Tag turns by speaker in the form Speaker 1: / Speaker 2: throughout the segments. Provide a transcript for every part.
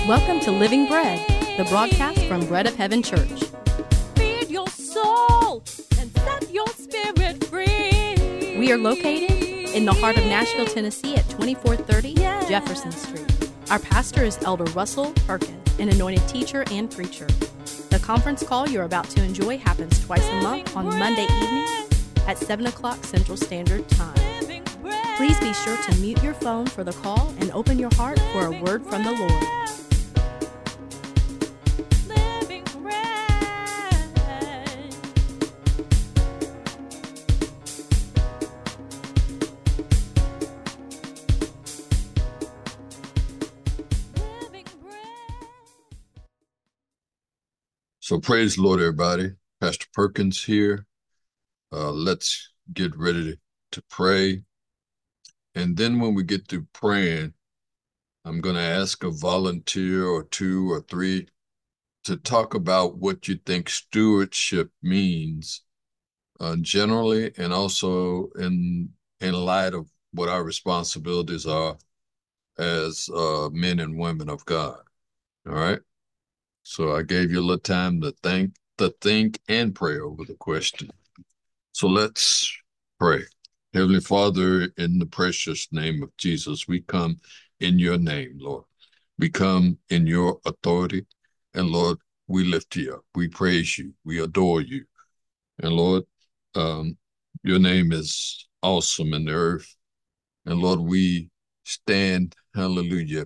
Speaker 1: Welcome to Living Bread, the broadcast from Bread of Heaven Church.
Speaker 2: Feed your soul and set your spirit free.
Speaker 1: We are located in the heart of Nashville, Tennessee at 2430 Jefferson Street. Our pastor is Elder Russell Perkins, an anointed teacher and preacher. The conference call you're about to enjoy happens twice a month on Monday evenings at 7 o'clock Central Standard Time. Please be sure to mute your phone for the call and open your heart for a word from the Lord.
Speaker 3: So praise the Lord, everybody. Pastor Perkins here. Let's get ready to pray. And then when we get through praying, I'm going to ask a volunteer or two or three to talk about what you think stewardship means generally, and also in light of what our responsibilities are as men and women of God. All right? So I gave you a little time to think and pray over the question. So let's pray. Heavenly Father, in the precious name of Jesus, we come in your name, Lord. We come in your authority, and Lord, we lift you up. We praise you. We adore you. And Lord, your name is awesome in the earth. And Lord, we stand, hallelujah,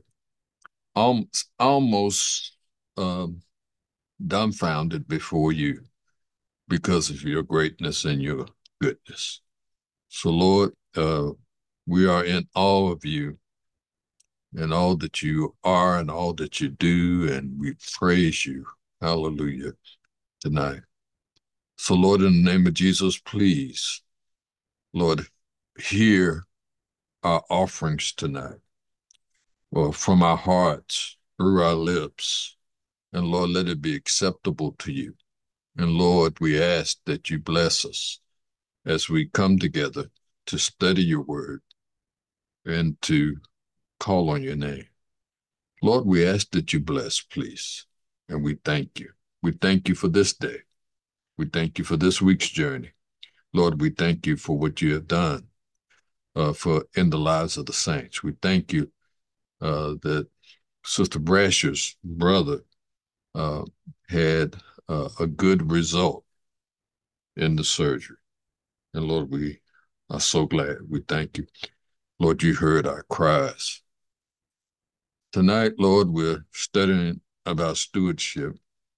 Speaker 3: almost dumbfounded before you because of your greatness and your goodness. So Lord, we are in awe of you and all that you are and all that you do, and we praise you, hallelujah, tonight. So Lord, in the name of Jesus, please, Lord, hear our offerings tonight, or from our hearts, through our lips. And Lord, let it be acceptable to you. And Lord, we ask that you bless us as we come together to study your word and to call on your name. Lord, we ask that you bless, please. And we thank you. We thank you for this day. We thank you for this week's journey. Lord, we thank you for what you have done for in the lives of the saints. We thank you that Sister Brasher's brother had a good result in the surgery. And Lord, we are so glad. We thank you. Lord, you heard our cries. Tonight, Lord, we're studying about stewardship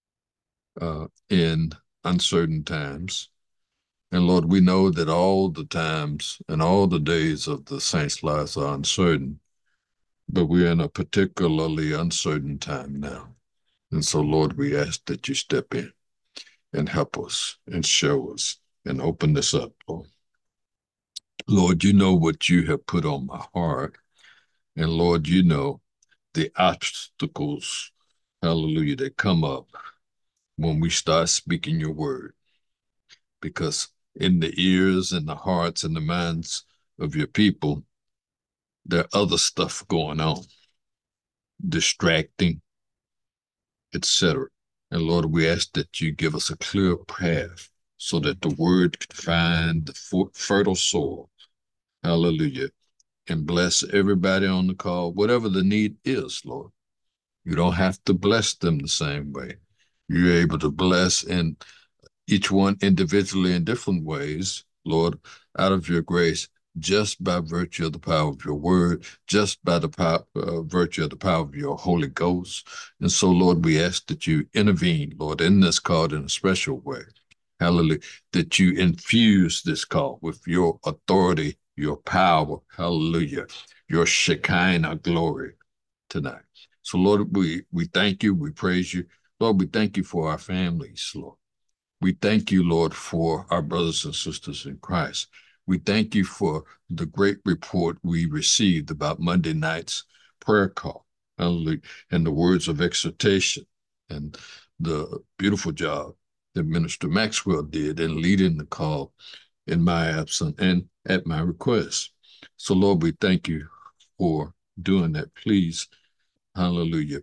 Speaker 3: in uncertain times. And Lord, we know that all the times and all the days of the saints' lives are uncertain, but we're in a particularly uncertain time now. And so, Lord, we ask that you step in and help us and show us and open this up, Lord. Lord, you know what you have put on my heart. And Lord, you know the obstacles, hallelujah, that come up when we start speaking your word. Because in the ears and the hearts and the minds of your people, there are other stuff going on, distracting, etc. And Lord, we ask that you give us a clear path so that the word can find the fertile soil. Hallelujah. And bless everybody on the call, whatever the need is, Lord. You don't have to bless them the same way. You're able to bless in each one individually in different ways, Lord, out of your grace, just by virtue of the power of your word, just by the virtue of the power of your Holy Ghost. And so, Lord, we ask that you intervene, Lord, in this call in a special way. Hallelujah. That you infuse this call with your authority, your power, hallelujah, your Shekinah glory tonight. So, Lord, we thank you, we praise you. Lord, we thank you for our families, Lord. We thank you, Lord, for our brothers and sisters in Christ. We thank you for the great report we received about Monday night's prayer call, hallelujah, and the words of exhortation and the beautiful job that Minister Maxwell did in leading the call in my absence and at my request. So, Lord, we thank you for doing that. Please, hallelujah,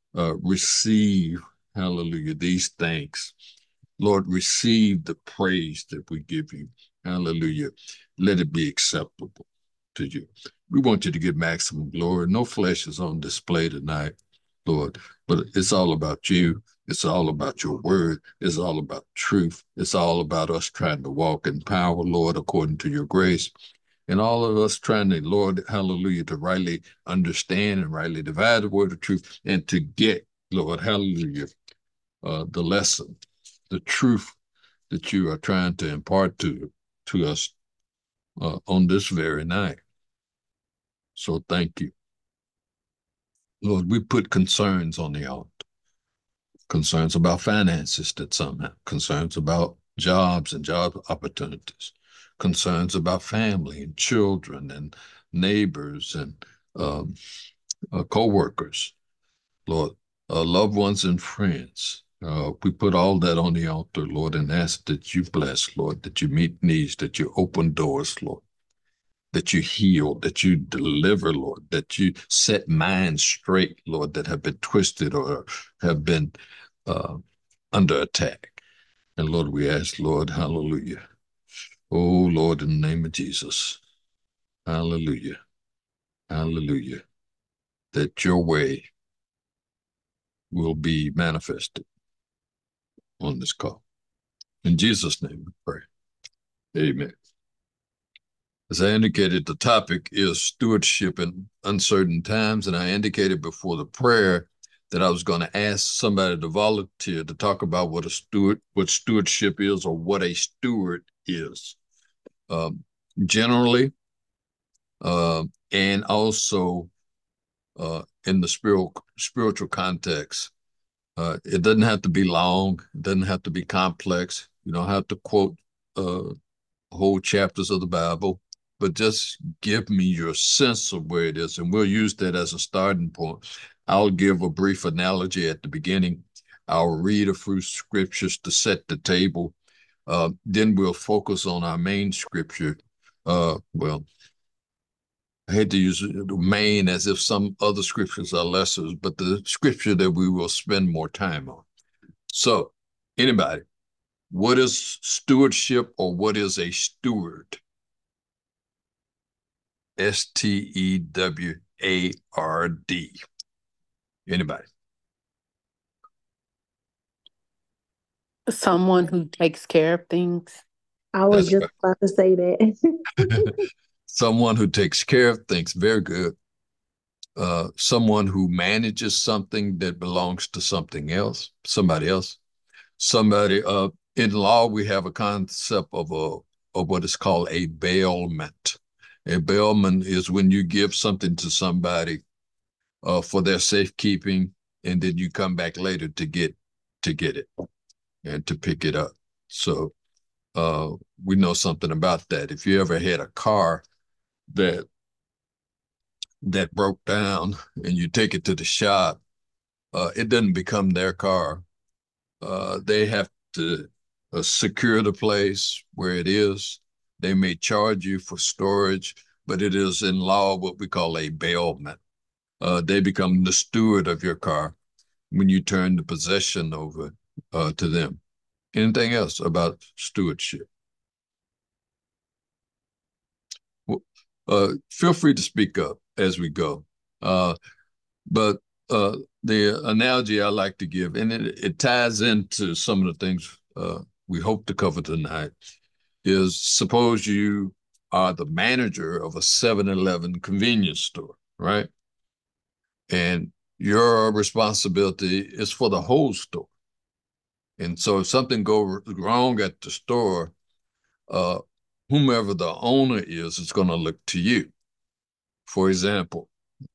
Speaker 3: receive, hallelujah, these thanks. Lord, receive the praise that we give you. Hallelujah. Let it be acceptable to you. We want you to get maximum glory. No flesh is on display tonight, Lord, but it's all about you. It's all about your word. It's all about truth. It's all about us trying to walk in power, Lord, according to your grace. And all of us trying to, Lord, hallelujah, to rightly understand and rightly divide the word of truth and to get, Lord, hallelujah, the lesson, the truth that you are trying to impart to us on this very night. So thank you. Lord, we put concerns on the altar. Concerns about finances that some have, concerns about jobs and job opportunities, concerns about family and children and neighbors and co-workers, Lord, loved ones and friends. We put all that on the altar, Lord, and ask that you bless, Lord, that you meet needs, that you open doors, Lord, that you heal, that you deliver, Lord, that you set minds straight, Lord, that have been twisted or have been under attack. And Lord, we ask, Lord, hallelujah. Oh, Lord, in the name of Jesus, hallelujah, hallelujah, that your way will be manifested on this call. In Jesus' name we pray. Amen. As I indicated, the topic is stewardship in uncertain times, and I indicated before the prayer that I was going to ask somebody to volunteer to talk about what stewardship is, or what a steward is, generally, and also in the spiritual context. It doesn't have to be long. It doesn't have to be complex. You don't have to quote whole chapters of the Bible, but just give me your sense of where it is, and we'll use that as a starting point. I'll give a brief analogy at the beginning. I'll read a few scriptures to set the table. Then we'll focus on our main scripture. Well, I hate to use the main as if some other scriptures are lesser, but the scripture that we will spend more time on. So, anybody, what is stewardship, or what is a steward? Steward. Anybody?
Speaker 4: Someone who takes care of things.
Speaker 5: I was
Speaker 3: That's
Speaker 5: just
Speaker 3: right.
Speaker 5: about to say that.
Speaker 3: Someone who takes care of things. Very good. Someone who manages something that belongs to somebody else. Somebody. In law, we have a concept of what is called a bailment. A bailment is when you give something to somebody for their safekeeping, and then you come back later to get it and to pick it up. So we know something about that. If you ever had a car that broke down and you take it to the shop, it doesn't become their car. They have to secure the place where it is. They may charge you for storage, but it is in law what we call a bailment. They become the steward of your car when you turn the possession over to them. Anything else about stewardship? Feel free to speak up as we go. But the analogy I like to give, and it ties into some of the things we hope to cover tonight, is suppose you are the manager of a 7-Eleven convenience store, right? And your responsibility is for the whole store. And so if something goes wrong at the store, whomever the owner is going to look to you. For example,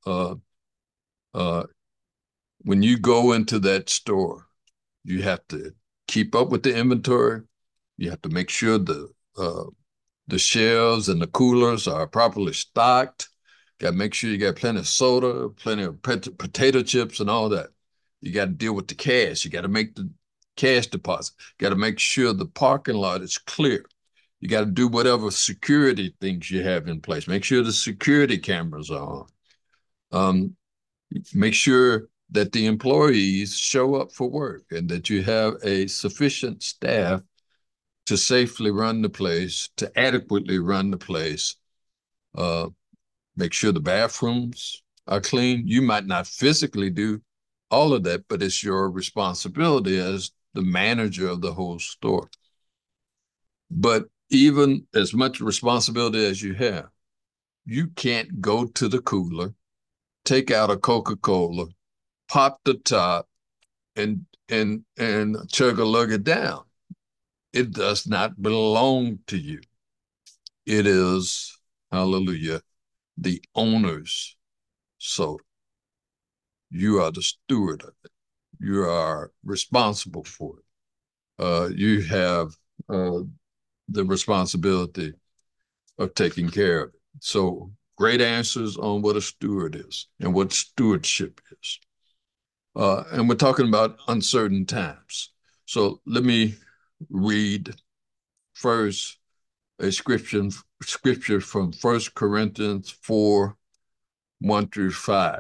Speaker 3: when you go into that store, you have to keep up with the inventory. You have to make sure the shelves and the coolers are properly stocked. Got to make sure you got plenty of soda, plenty of potato chips and all that. You got to deal with the cash. You got to make the cash deposit. Got to make sure the parking lot is clear. You got to do whatever security things you have in place. Make sure the security cameras are on. Make sure that the employees show up for work and that you have a sufficient staff to safely run the place, to adequately run the place. Make sure the bathrooms are clean. You might not physically do all of that, but it's your responsibility as the manager of the whole store. But even as much responsibility as you have, you can't go to the cooler, take out a Coca-Cola, pop the top, and chug a lug it down. It does not belong to you. It is, hallelujah, the owner's soda. You are the steward of it. You are responsible for it. You have the responsibility of taking care of it. So great answers on what a steward is and what stewardship is. And we're talking about uncertain times. So let me read first a scripture from 1 Corinthians 4, 1 through 5.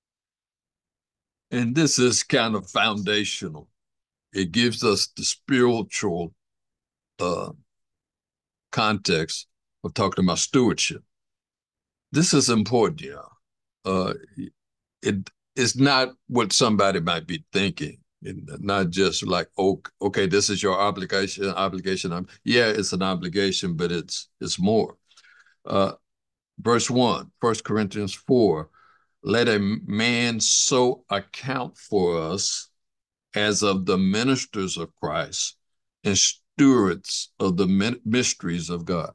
Speaker 3: And this is kind of foundational. It gives us the spiritual context of talking about stewardship. This is important, It is not what somebody might be thinking. Not just like, oh, okay, this is your obligation. Yeah, it's an obligation, but it's more. Verse 1, 1 Corinthians 4, let a man so account for us as of the ministers of Christ and stewards of the mysteries of God.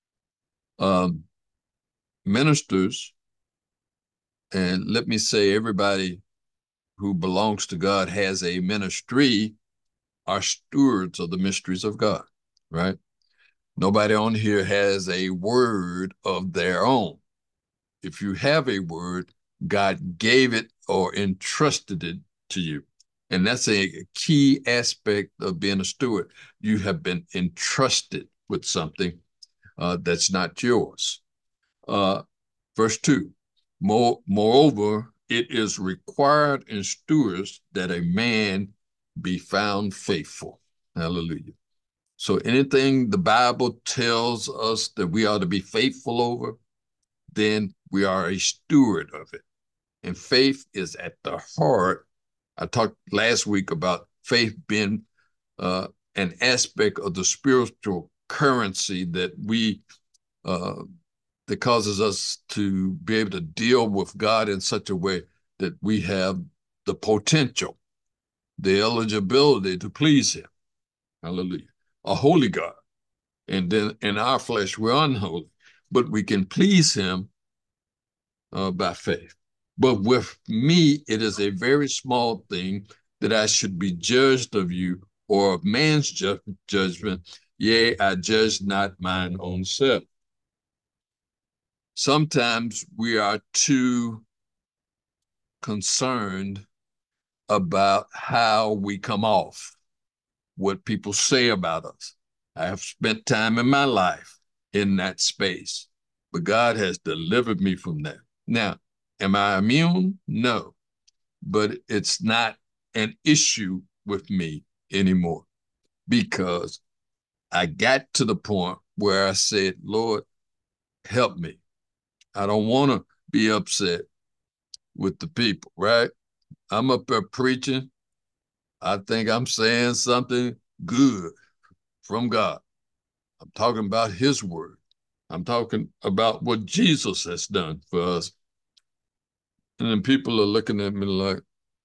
Speaker 3: Ministers, and let me say everybody who belongs to God has a ministry, are stewards of the mysteries of God, right? Nobody on here has a word of their own. If you have a word, God gave it or entrusted it to you. And that's a key aspect of being a steward. You have been entrusted with something that's not yours. Verse 2, moreover, it is required in stewards that a man be found faithful. Hallelujah. So anything the Bible tells us that we ought to be faithful over, then we are a steward of it. And faith is at the heart. I talked last week about faith being an aspect of the spiritual currency that that causes us to be able to deal with God in such a way that we have the potential, the eligibility to please him. Hallelujah. A holy God. And then in our flesh, we're unholy, but we can please him by faith. But with me, it is a very small thing that I should be judged of you or of man's judgment. Yea, I judge not mine own self. Sometimes we are too concerned about how we come off, what people say about us. I have spent time in my life in that space, but God has delivered me from that. Now, am I immune? No, but it's not an issue with me anymore because I got to the point where I said, Lord, help me. I don't want to be upset with the people, right? I'm up there preaching. I think I'm saying something good from God. I'm talking about his word. I'm talking about what Jesus has done for us. And then people are looking at me like,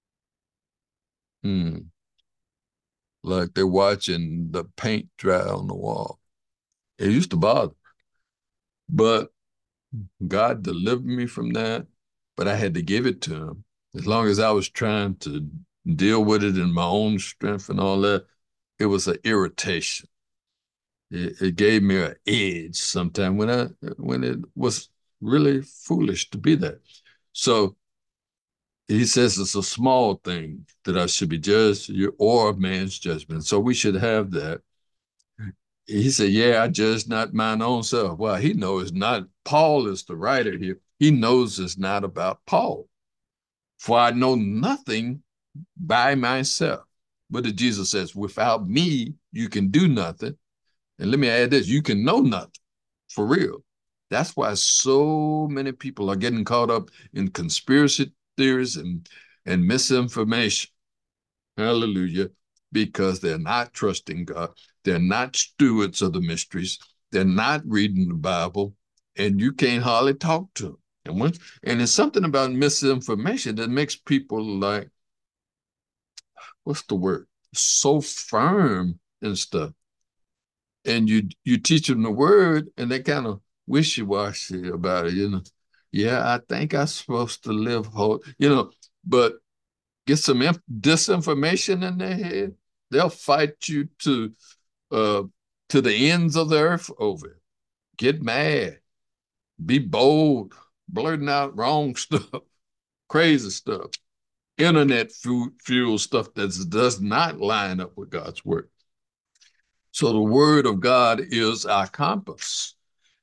Speaker 3: like they're watching the paint dry on the wall. It used to bother me. But God delivered me from that, but I had to give it to him. As long as I was trying to deal with it in my own strength and all that, it was an irritation. It gave me an edge sometimes when it was really foolish to be that. So he says it's a small thing that I should be judged or of man's judgment. So we should have that. He said, yeah, I judge not mine own self. Well, he knows not. Paul is the writer here. He knows it's not about Paul. For I know nothing by myself. What did Jesus says? Without me, you can do nothing. And let me add this, you can know nothing, for real. That's why so many people are getting caught up in conspiracy theories and misinformation. Hallelujah. Because they're not trusting God. They're not stewards of the mysteries. They're not reading the Bible, and you can't hardly talk to them. And it's something about misinformation that makes people like, what's the word? So firm and stuff. And you teach them the word, and they kind of wishy-washy about it, Yeah, I think I'm supposed to live whole, but get some disinformation in their head, they'll fight you uh, to the ends of the earth over it. Get mad, be bold, blurting out wrong stuff, crazy stuff, internet fuel stuff that does not line up with God's word. So the word of God is our compass.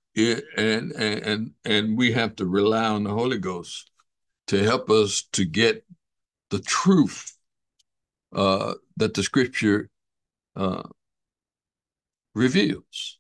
Speaker 3: And we have to rely on the Holy Ghost to help us to get the truth that the scripture reveals.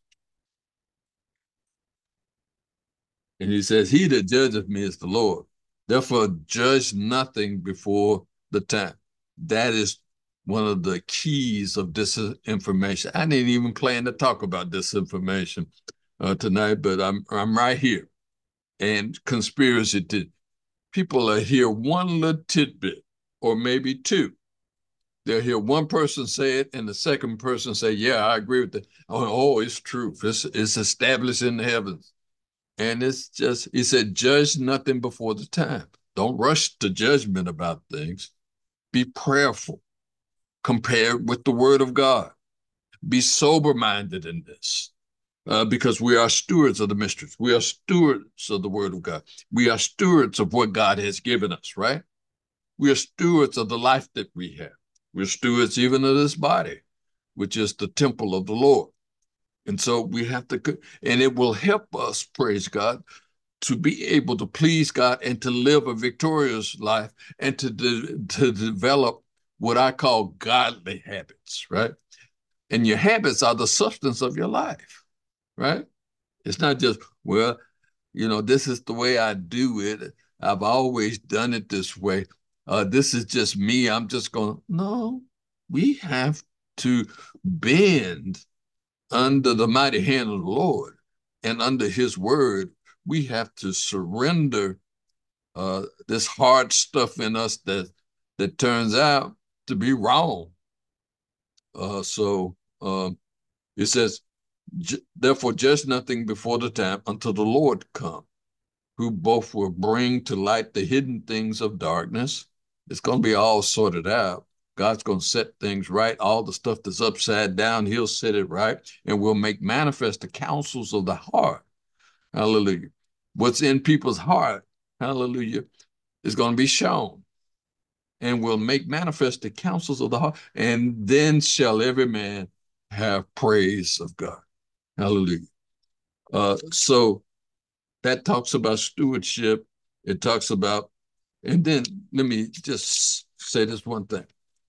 Speaker 3: And he says, he that judgeth me is the Lord. Therefore, judge nothing before the time. That is one of the keys of disinformation. I didn't even plan to talk about disinformation tonight, but I'm right here. And conspiracy. People are hear one little tidbit, or maybe two. They'll hear one person say it, and the second person say, yeah, I agree with that. Oh, it's true. It's established in the heavens. And it's just, he said, judge nothing before the time. Don't rush to judgment about things. Be prayerful. Compared with the word of God. Be sober-minded in this. Because we are stewards of the mysteries. We are stewards of the word of God. We are stewards of what God has given us, right? We are stewards of the life that we have. We're stewards even of this body, which is the temple of the Lord. And so we have to, and it will help us, praise God, to be able to please God and to live a victorious life and to develop what I call godly habits, right? And your habits are the substance of your life, right? It's not just, well, this is the way I do it. I've always done it this way. This is just me. I'm just going, no, we have to bend under the mighty hand of the Lord and under his word. We have to surrender this hard stuff in us that turns out to be wrong. So it says, therefore judge nothing before the time until the Lord come, who both will bring to light the hidden things of darkness. It's going to be all sorted out. God's going to set things right. All the stuff that's upside down, he'll set it right, and will make manifest the counsels of the heart. Hallelujah. What's in people's heart, hallelujah, is going to be shown, and will make manifest the counsels of the heart, and then shall every man have praise of God. Hallelujah. So that talks about stewardship. It talks about, and then let me just say this one thing.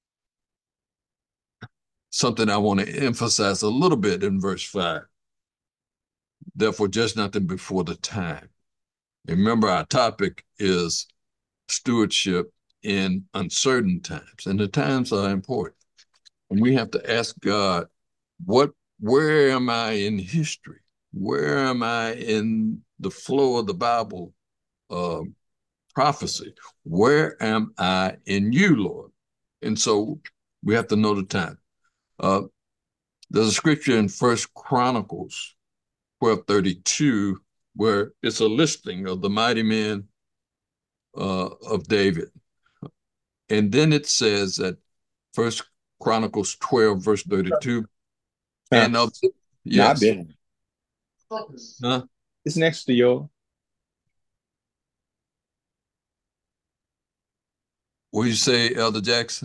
Speaker 3: Something I want to emphasize a little bit in verse 5. Therefore, judge nothing before the time. And remember, our topic is stewardship in uncertain times, and the times are important. And we have to ask God, where am I in history? Where am I in the flow of the Bible prophecy? Where am I in you, Lord? And so we have to know the time. There's a scripture in First Chronicles 12:32 where it's a listing of the mighty men of David. And then it says that First Chronicles 12, verse 32. And of
Speaker 6: Not
Speaker 3: yes.
Speaker 6: been.
Speaker 3: Huh?
Speaker 6: It's next to your.
Speaker 3: What do you say, Elder Jackson?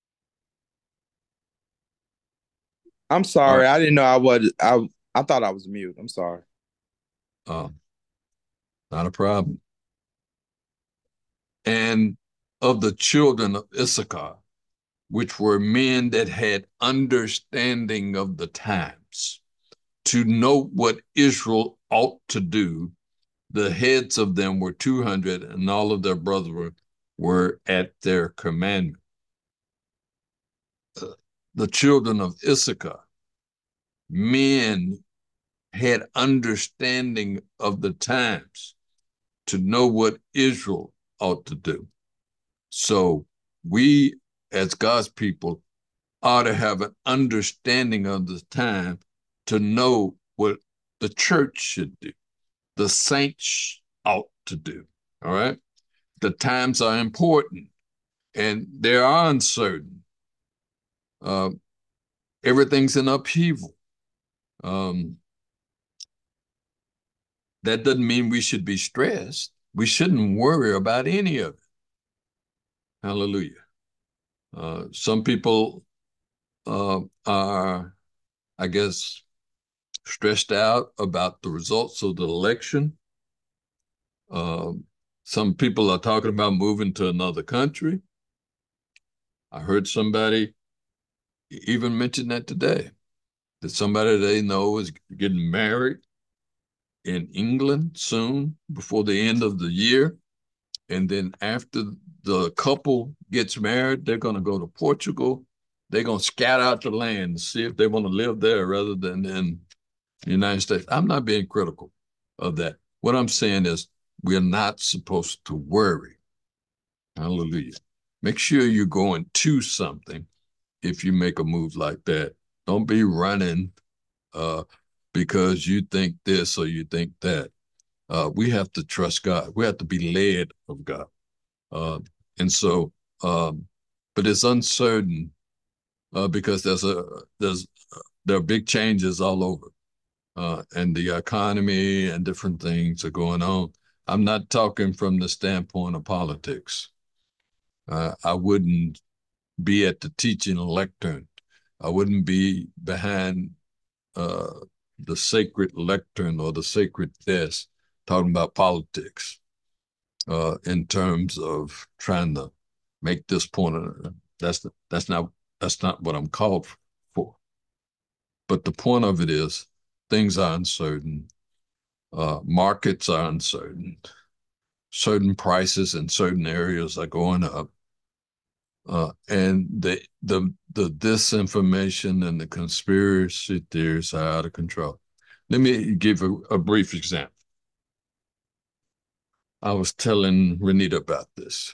Speaker 6: I'm sorry.
Speaker 3: Right.
Speaker 6: I didn't know I was. I thought I was mute. I'm sorry.
Speaker 3: Not a problem. And of the children of Issachar, which were men that had understanding of the times, to know what Israel ought to do. The heads of them were 200, and all of their brethren were at their commandment. The children of Issachar, men had understanding of the times to know what Israel ought to do. So we, as God's people, ought to have an understanding of the time to know what the church should do, the saints ought to do. All right? The times are important and they are uncertain. Everything's in upheaval. That doesn't mean we should be stressed. We shouldn't worry about any of it. Hallelujah. Some people are, I guess, stressed out about the results of the election. Some people are talking about moving to another country. I heard somebody even mention that today, that somebody they know is getting married in England soon, before the end of the year. And then after the couple gets married, they're going to go to Portugal. They're going to scout out the land and see if they want to live there rather than in the United States. I'm not being critical of that. What I'm saying is we're not supposed to worry. Hallelujah. Make sure you're going to something if you make a move like that. Don't be running because you think this or you think that. We have to trust God. We have to be led of God. And so, but it's uncertain because there are big changes all over, and the economy and different things are going on. I'm not talking from the standpoint of politics. I wouldn't be at the teaching lectern. I wouldn't be behind the sacred lectern or the sacred desk talking about politics in terms of trying to make this point. That's not what I'm called for. But the point of it is things are uncertain. Markets are uncertain. Certain prices in certain areas are going up. And the disinformation and the conspiracy theories are out of control. Let me give a brief example. I was telling Renita about this.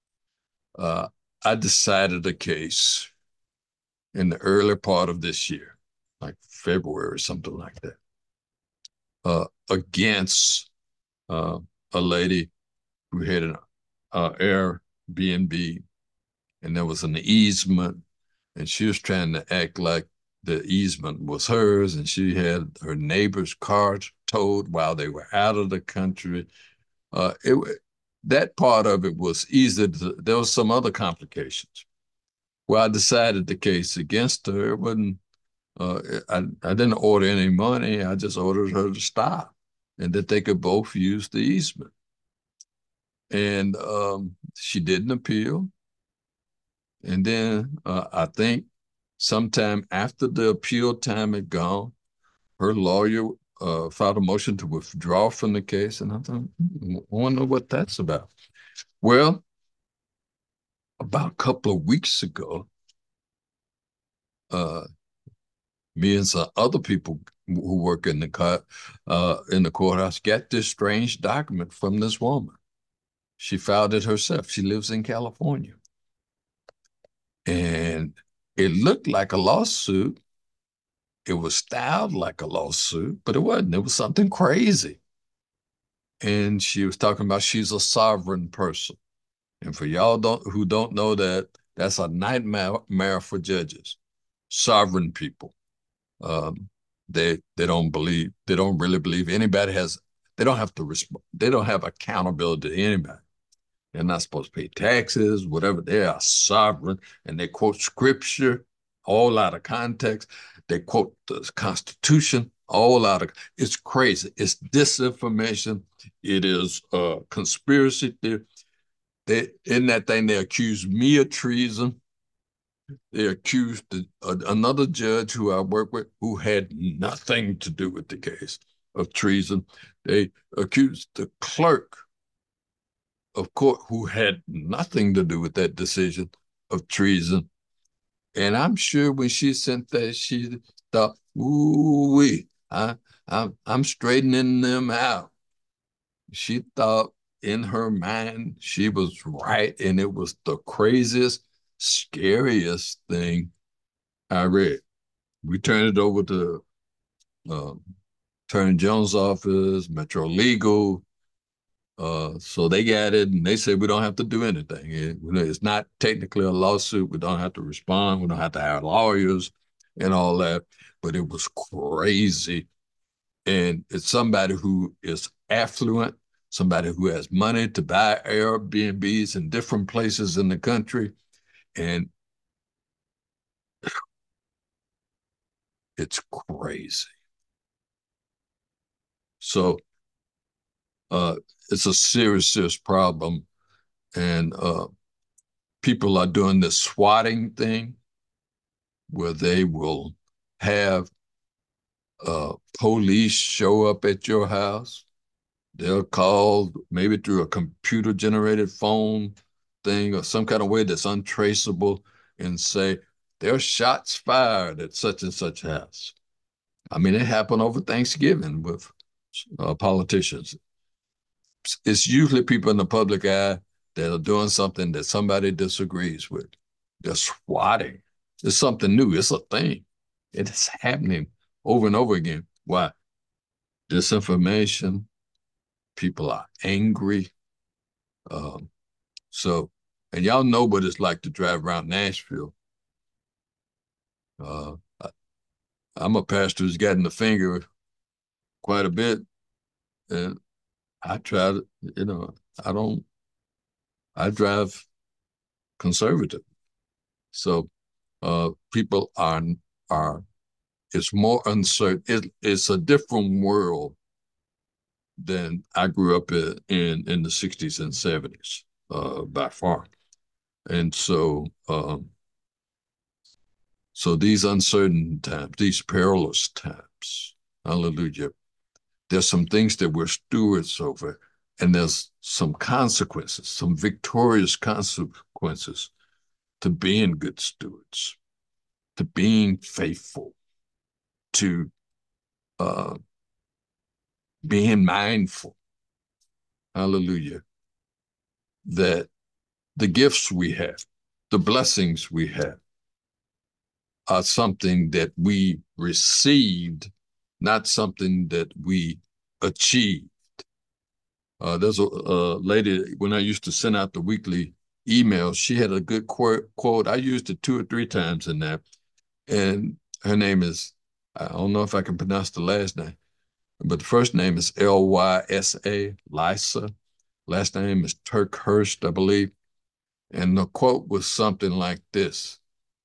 Speaker 3: I decided a case in the early part of this year, like February or something like that, against a lady who had an Airbnb, and there was an easement, and she was trying to act like the easement was hers, and she had her neighbor's car towed while they were out of the country. That part of it was easy. There was some other complications. Well, I decided the case against her. It wasn't. I didn't order any money. I just ordered her to stop, and that they could both use the easement. And she didn't appeal. And then I think sometime after the appeal time had gone, her lawyer filed a motion to withdraw from the case. And I thought, I wonder what that's about. Well, about a couple of weeks ago, me and some other people who work in the courthouse got this strange document from this woman. She filed it herself. She lives in California. And it looked like a lawsuit. It was styled like a lawsuit, but it wasn't. It was something crazy. And she was talking about she's a sovereign person. And for y'all who don't know that, that's a nightmare for judges. Sovereign people. They don't really believe anybody they don't have accountability to anybody. They're not supposed to pay taxes, whatever. They are sovereign, and they quote scripture all out of context. They quote the Constitution all out of. It's crazy. It's disinformation. It is conspiracy theory. in that thing, they accused me of treason. They accused another judge who I work with who had nothing to do with the case of treason. They accused the clerk of court who had nothing to do with that decision of treason. And I'm sure when she sent that, she thought, ooh-wee, I'm straightening them out. She thought in her mind she was right, and it was the craziest, scariest thing I read. We turned it over to Attorney Jones' office, Metro Legal. So they got it, and they said we don't have to do anything. It's not technically a lawsuit. We don't have to respond. We don't have to hire lawyers and all that. But it was crazy. And it's somebody who is affluent, somebody who has money to buy Airbnbs in different places in the country. And it's crazy. So it's a serious, serious problem. And people are doing this swatting thing where they will have police show up at your house. They'll call maybe through a computer-generated phone thing or some kind of way that's untraceable and say, there's shots fired at such and such house. I mean, it happened over Thanksgiving with politicians. It's usually people in the public eye that are doing something that somebody disagrees with. They're swatting. It's something new. It's a thing. It is happening over and over again. Why? Disinformation. People are angry. And y'all know what it's like to drive around Nashville. I'm a pastor who's gotten the finger quite a bit, and I try to, I drive conservative. So people are, it's more uncertain. It's a different world than I grew up in the 60s and 70s, by far. And so these uncertain times, these perilous times, hallelujah, there's some things that we're stewards over, and there's some consequences, some victorious consequences to being good stewards, to being faithful, to being mindful, hallelujah, that the gifts we have, the blessings we have, are something that we received, not something that we achieved. There's a lady, when I used to send out the weekly emails, she had a good quote. I used it 2 or 3 times in there. And her name is, I don't know if I can pronounce the last name, but the first name is Lysa, Lysa. Last name is Turkhurst, I believe. And the quote was something like this: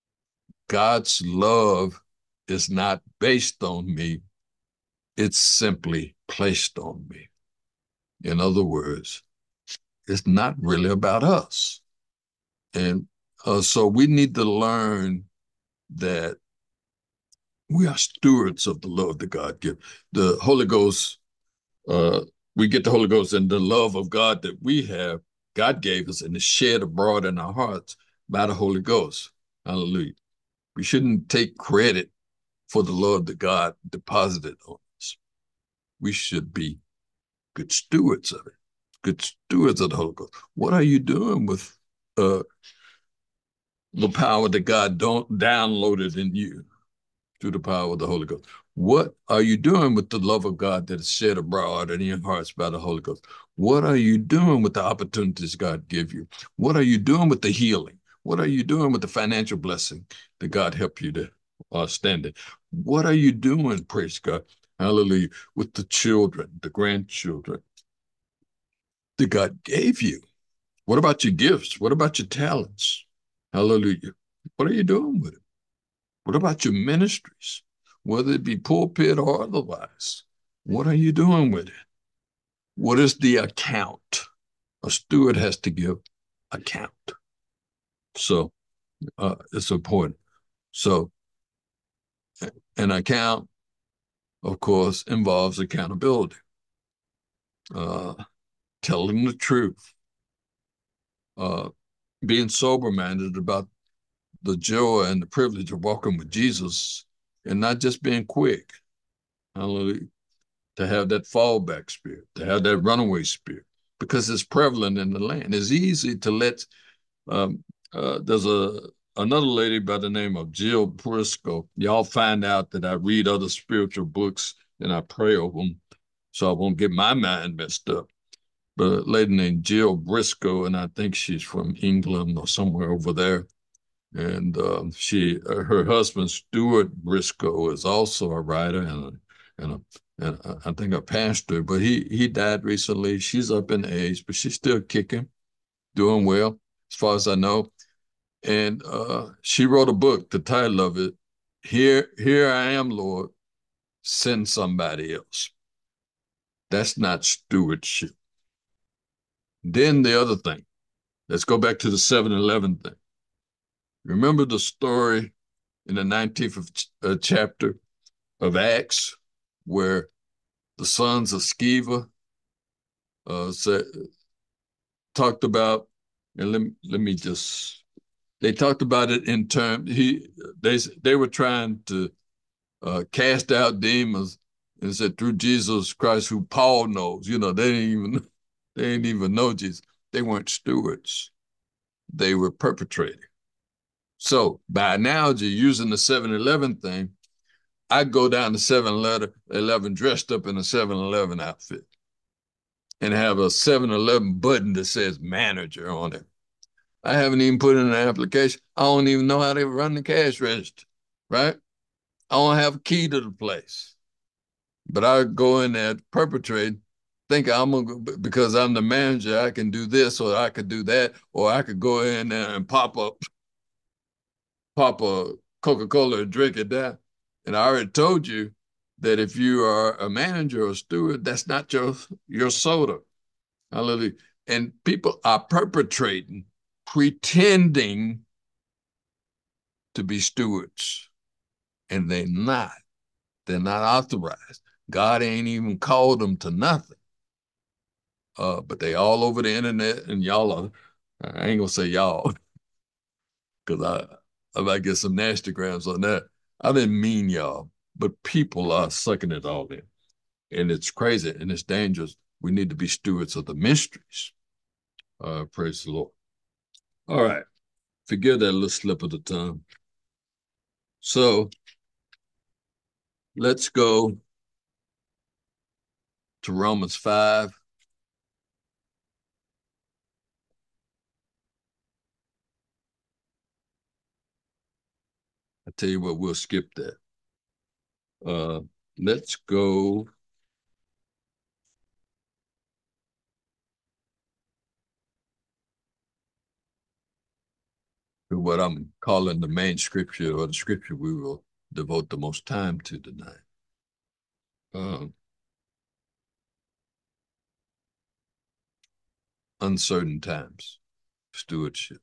Speaker 3: God's love is not based on me, it's simply placed on me. In other words, it's not really about us. And so we need to learn that we are stewards of the love that God gives. The Holy Ghost, we get the Holy Ghost, and the love of God that we have, God gave us and is shed abroad in our hearts by the Holy Ghost. Hallelujah. We shouldn't take credit for the love that God deposited on us. We should be good stewards of it, good stewards of the Holy Ghost. What are you doing with the power that God downloaded in you through the power of the Holy Ghost? What are you doing with the love of God that is shed abroad in your hearts by the Holy Ghost? What are you doing with the opportunities God give you? What are you doing with the healing? What are you doing with the financial blessing that God helped you to stand in? What are you doing, praise God, hallelujah, with the children, the grandchildren that God gave you? What about your gifts? What about your talents? Hallelujah. What are you doing with it? What about your ministries, whether it be pulpit or otherwise? What are you doing with it? What is the account a steward has to give account. So it's important. So an account, of course, involves accountability, telling the truth, being sober-minded about the joy and the privilege of walking with Jesus and not just being quick. Hallelujah. To have that fallback spirit, to have that runaway spirit, because it's prevalent in the land. It's easy to let, there's another lady by the name of Jill Briscoe. Y'all find out that I read other spiritual books and I pray over them so I won't get my mind messed up. But a lady named Jill Briscoe, and I think she's from England or somewhere over there. And her husband, Stuart Briscoe, is also a writer and I think a pastor, but he died recently. She's up in age, but she's still kicking, doing well, as far as I know. And she wrote a book. The title of it, Here I Am, Lord, Send Somebody Else. That's not stewardship. Then the other thing, let's go back to the 7-Eleven thing. Remember the story in the 19th chapter of Acts where the sons of Sceva talked about, and let me just, they talked about it in terms, they were trying to cast out demons and said through Jesus Christ, who Paul knows. You know, they didn't even know Jesus. They weren't stewards. They were perpetrating. So by analogy, using the 7-Eleven thing, I go down to 7-Eleven dressed up in a 7-Eleven outfit and have a 7-Eleven button that says manager on it. I haven't even put in an application. I don't even know how to run the cash register, right? I don't have a key to the place. But I go in there, perpetrate, think because I'm the manager, I can do this or I could do that, or I could go in there and pop a Coca-Cola and drink it down. And I already told you that if you are a manager or a steward, that's not your soda. Hallelujah. And people are perpetrating, pretending to be stewards, and they're not. They're not authorized. God ain't even called them to nothing. But they all over the internet, and y'all are, I ain't gonna say y'all, because I might get some nasty grams on that. I didn't mean y'all, but people are sucking it all in. And it's crazy and it's dangerous. We need to be stewards of the mysteries. Praise the Lord. All right. Forgive that little slip of the tongue. So let's go to Romans 5. I tell you what, we'll skip that. Let's go to what I'm calling the main scripture, or the scripture we will devote the most time to tonight. Uncertain times, stewardship.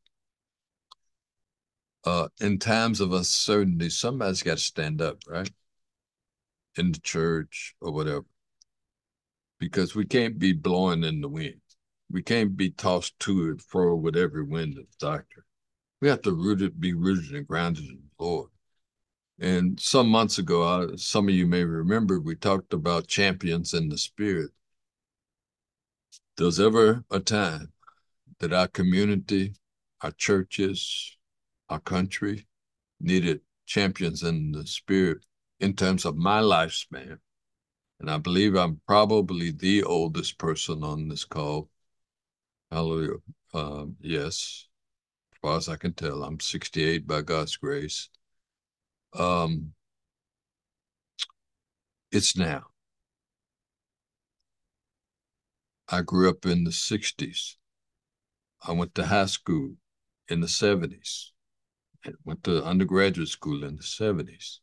Speaker 3: In times of uncertainty, somebody's got to stand up, right? In the church or whatever. Because we can't be blowing in the wind. We can't be tossed to and fro with every wind of doctrine. We have to be rooted and grounded in the Lord. And some months ago, some of you may remember, we talked about champions in the spirit. There's ever a time that our community, our churches, our country needed champions in the spirit in terms of my lifespan. And I believe I'm probably the oldest person on this call. Hallelujah. Yes, as far as I can tell, I'm 68 by God's grace. It's now. I grew up in the 60s. I went to high school in the 70s. I went to undergraduate school in the 70s.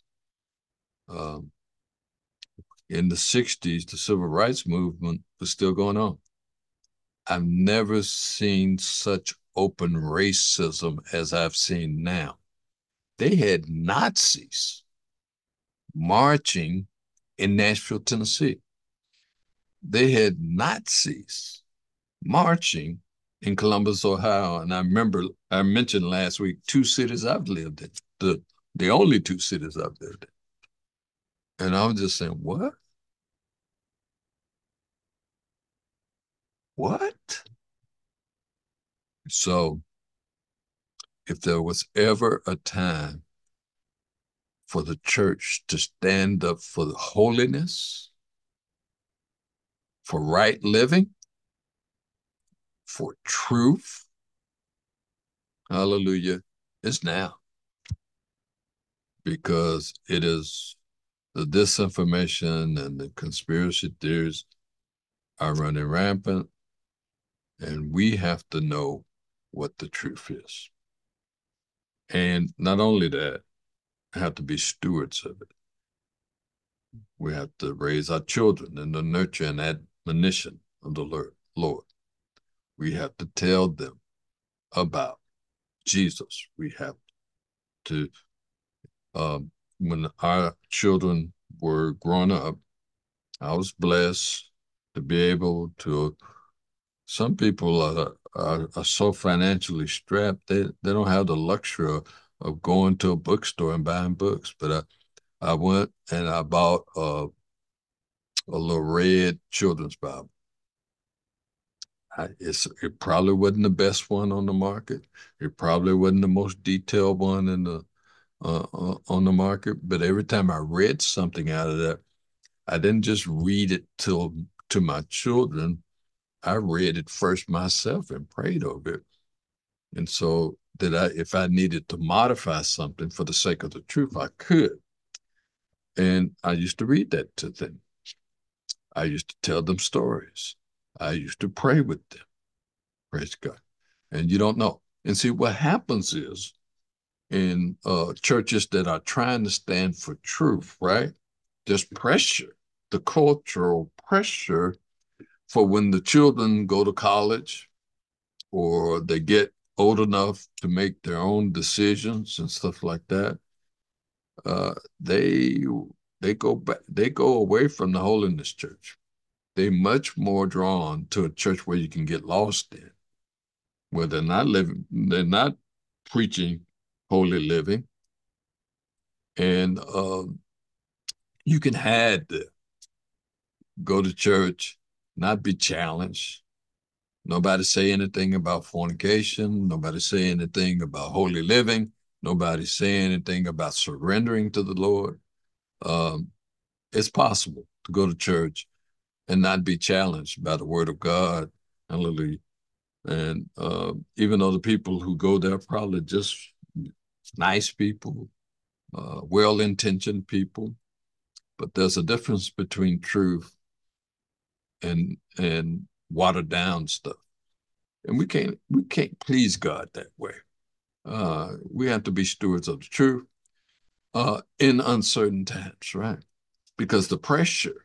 Speaker 3: In the 60s, the civil rights movement was still going on. I've never seen such open racism as I've seen now. They had Nazis marching in Nashville, Tennessee. They had Nazis marching in Columbus, Ohio. And I remember I mentioned last week 2 cities I've lived in, the only 2 cities I've lived in. And I was just saying, what? What? So if there was ever a time for the church to stand up for the holiness, for right living, for truth, hallelujah, it's now. Because it is the disinformation and the conspiracy theories are running rampant, and we have to know what the truth is. And not only that, have to be stewards of it. We have to raise our children in the nurture and admonition of the Lord. We have to tell them about Jesus. We have to, when our children were growing up, I was blessed to be able to, some people are so financially strapped, they don't have the luxury of going to a bookstore and buying books. But I went and I bought a little red children's Bible. It probably wasn't the best one on the market. It probably wasn't the most detailed one in the on the market. But every time I read something out of that, I didn't just read it to my children. I read it first myself and prayed over it. And so that if I needed to modify something for the sake of the truth, I could. And I used to read that to them. I used to tell them stories. I used to pray with them. Praise God. And you don't know. And see, what happens is in churches that are trying to stand for truth, right? There's pressure, the cultural pressure for when the children go to college or they get old enough to make their own decisions and stuff like that. They go away from the holiness church. They're much more drawn to a church where you can get lost in, where they're not preaching holy living, and you can hide there. Go to church, not be challenged. Nobody say anything about fornication. Nobody say anything about holy living. Nobody say anything about surrendering to the Lord. It's possible to go to church and not be challenged by the word of God. Hallelujah. And even though the people who go there are probably just nice people, well-intentioned people, but there's a difference between truth and watered down stuff. And we can't please God that way. We have to be stewards of the truth in uncertain times, right? Because the pressure,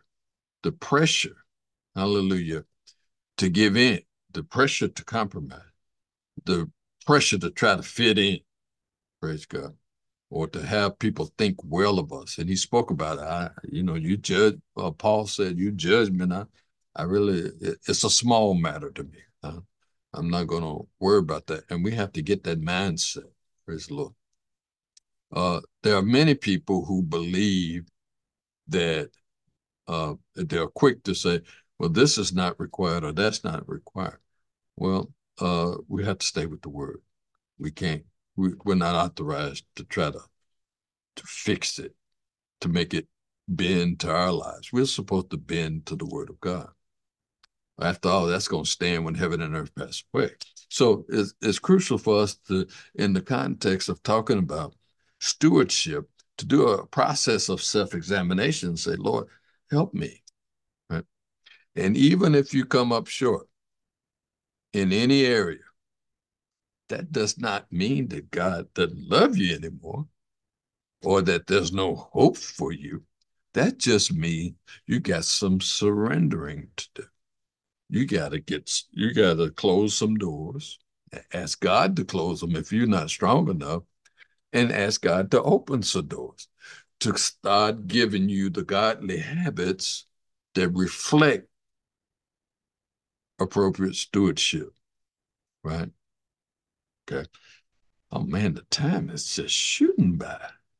Speaker 3: hallelujah, to give in, the pressure to compromise, the pressure to try to fit in, praise God, or to have people think well of us. And he spoke about it. You judge, Paul said, you judge me. And it's a small matter to me. I'm not going to worry about that. And we have to get that mindset, praise the Lord. There are many people who believe that they're quick to say, well, this is not required or that's not required. Well, we have to stay with the word. We can't, we're not authorized to try to fix it, to make it bend to our lives. We're supposed to bend to the word of God. After all, that's going to stand when heaven and earth pass away. So it's crucial for us to, in the context of talking about stewardship, to do a process of self-examination and say, Lord, help me. Right? And even if you come up short in any area, that does not mean that God doesn't love you anymore or that there's no hope for you. That just means you got some surrendering to do. You got to close some doors Ask God to close them if you're not strong enough, and ask God to open some doors, to start giving you the godly habits that reflect appropriate stewardship, right? Okay. Oh man, the time is just shooting by.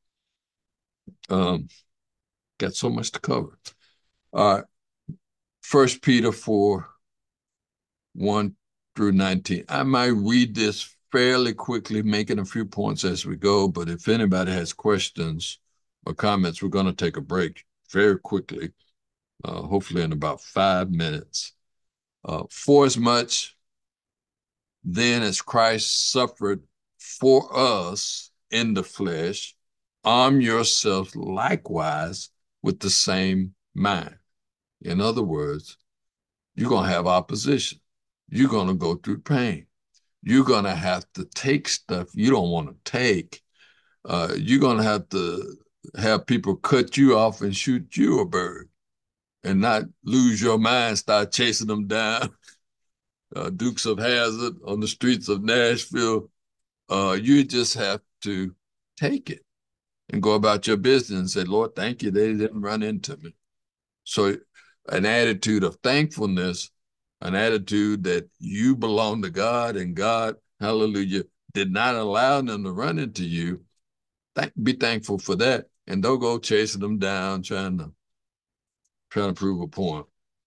Speaker 3: Got so much to cover. All right. 1 Peter 4, 1 through 19. I might read this fairly quickly, making a few points as we go, but if anybody has questions or comments, we're going to take a break very quickly, hopefully in about 5 minutes. For as much then as Christ suffered for us in the flesh, arm yourselves likewise with the same mind. In other words, you're going to have opposition. You're going to go through pain. You're going to have to take stuff you don't want to take. You're going to have people cut you off and shoot you a bird and not lose your mind, start chasing them down. Dukes of Hazzard on the streets of Nashville. You just have to take it and go about your business and say, Lord, thank you, they didn't run into me. So an attitude of thankfulness, an attitude that you belong to God and God, hallelujah, did not allow them to run into you. Be thankful for that, and don't go chasing them down trying to prove a point.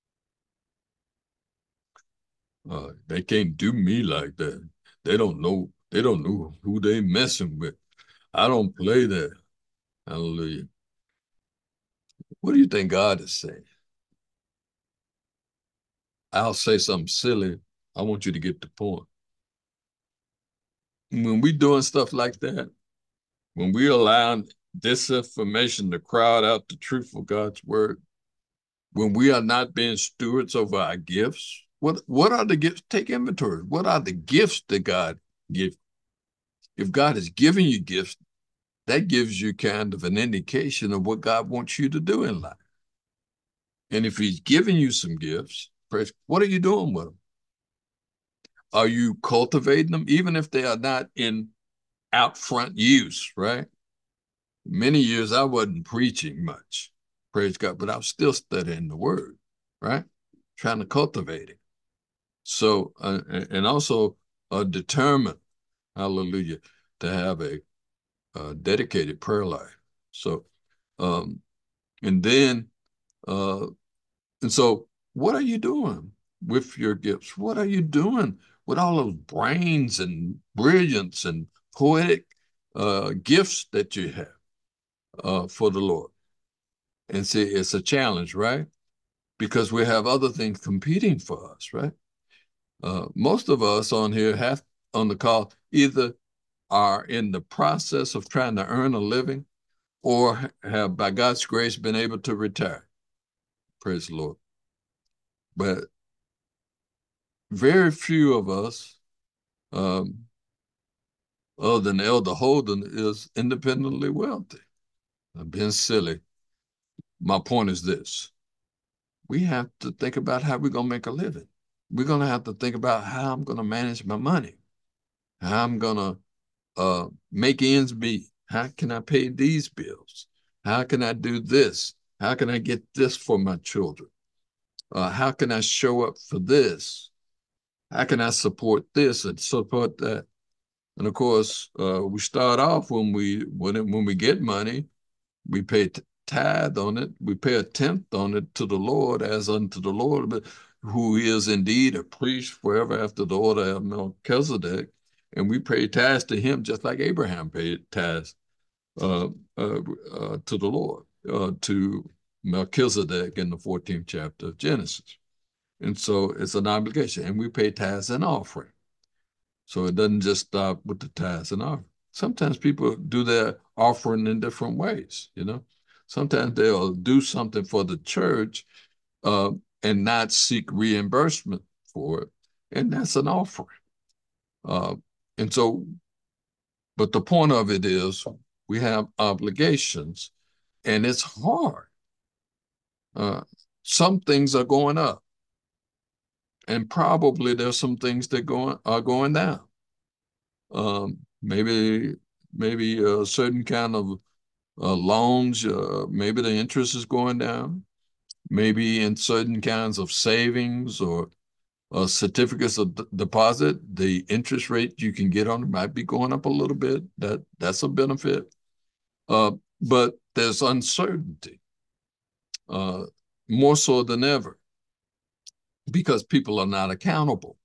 Speaker 3: They can't do me like that. They don't know who they messing with. I don't play that. Hallelujah. What do you think God is saying? I'll say something silly. I want you to get the point. When we doing stuff like that, when we allow disinformation to crowd out the truth of God's word, when we are not being stewards over our gifts, what are the gifts? Take inventory. What are the gifts that God gives? If God is giving you gifts, that gives you kind of an indication of what God wants you to do in life. And if he's giving you some gifts, what are you doing with them? Are you cultivating them, even if they are not in out front use, right? Many years I wasn't preaching much, praise God, but I was still studying the word, right? Trying to cultivate it. So, and also determined, hallelujah, to have a dedicated prayer life. So, and so what are you doing with your gifts? What are you doing with all those brains and brilliance and poetic gifts that you have for the Lord? And see, it's a challenge, right? Because we have other things competing for us, right? Most of us on here on the call either are in the process of trying to earn a living or have, by God's grace, been able to retire. Praise the Lord. But very few of us, other than Elder Holden, is independently wealthy. I'm being silly. My point is this. We have to think about how we're going to make a living. We're going to have to think about how I'm going to manage my money, how I'm going to make ends meet. How can I pay these bills? How can I do this? How can I get this for my children? How can I show up for this? How can I support this and support that? And of course, we start off when we get money, we pay tithe on it. We pay a tenth on it to the Lord as unto the Lord, but who is indeed a priest forever after the order of Melchizedek. And we pay tithes to him just like Abraham paid tithes to the Lord, to Melchizedek in the 14th chapter of Genesis. And so it's an obligation. And we pay tithes and offering. So it doesn't just stop with the tithes and offering. Sometimes people do their offering in different ways, you know. Sometimes they'll do something for the church and not seek reimbursement for it. And that's an offering. And so, but the point of it is we have obligations and it's hard. Some things are going up and probably there's some things that are going down. Maybe a certain kind of loans, maybe the interest is going down. Maybe in certain kinds of savings or certificates of deposit, the interest rate you can get on it might be going up a little bit. That's a benefit. But there's uncertainty, more so than ever, because people are not accountable.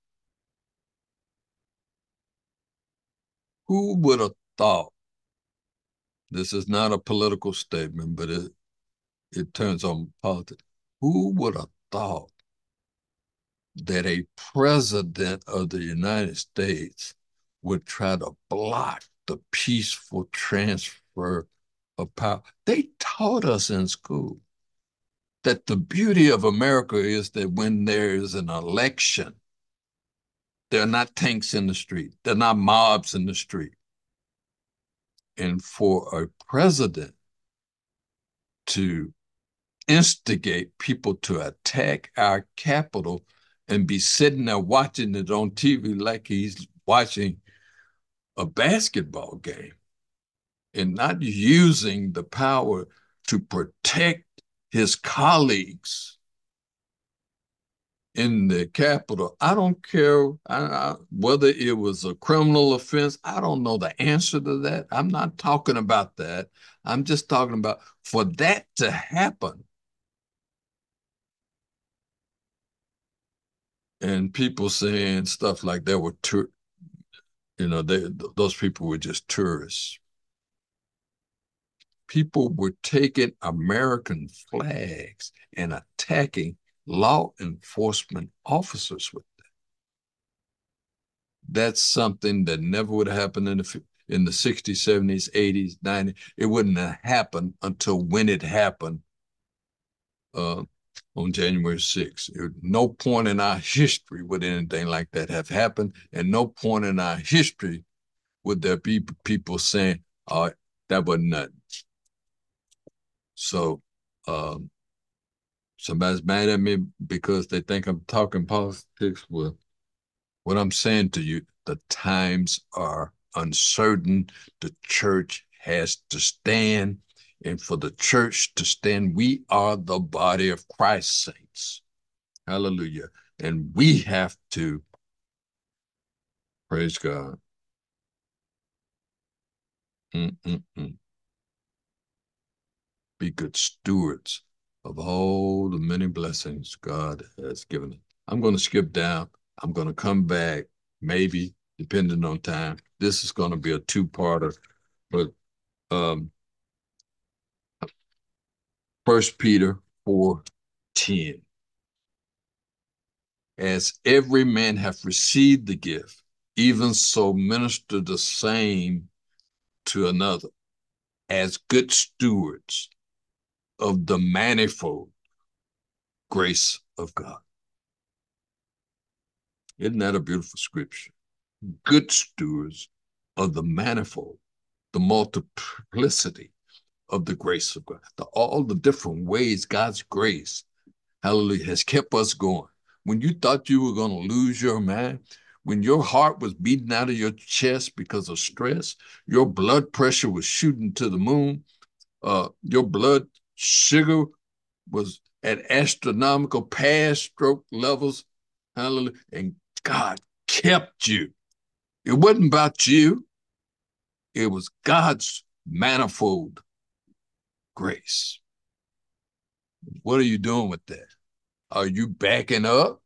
Speaker 3: Who would have thought? This is not a political statement, but it turns on politics. Who would have thought that a president of the United States would try to block the peaceful transfer of power? They taught us in school that the beauty of America is that when there is an election, there are not tanks in the street. There are not mobs in the street. And for a president to instigate people to attack our Capitol and be sitting there watching it on TV like he's watching a basketball game and not using the power to protect his colleagues in the Capitol. I don't care whether it was a criminal offense. I don't know the answer to that. I'm not talking about that. I'm just talking about for that to happen. And people saying stuff like that were, those people were just tourists. People were taking American flags and attacking law enforcement officers with that. That's something that never would have happened in the 60s, 70s, 80s, 90s. It wouldn't have happened until when it happened on January 6th. No point in our history would anything like that have happened, and no point in our history would there be people saying, "Oh, that wasn't nothing." So somebody's mad at me because they think I'm talking politics. Well, what I'm saying to you, the times are uncertain. The church has to stand. And for the church to stand, we are the body of Christ, saints. Hallelujah. And we have to, praise God. Be good stewards of all the many blessings God has given us. I'm going to skip down. I'm going to come back, maybe, depending on time. This is going to be a two-parter, but 1 Peter 4:10. As every man hath received the gift, even so minister the same to another, as good stewards of the manifold grace of God. Isn't that a beautiful scripture? Good stewards of the manifold, the multiplicity of the grace of God. All the different ways God's grace, hallelujah, has kept us going. When you thought you were going to lose your mind, when your heart was beating out of your chest because of stress, your blood pressure was shooting to the moon, your blood sugar was at astronomical past stroke levels, hallelujah, and God kept you. It wasn't about you. It was God's manifold grace. What are you doing with that? Are you backing up?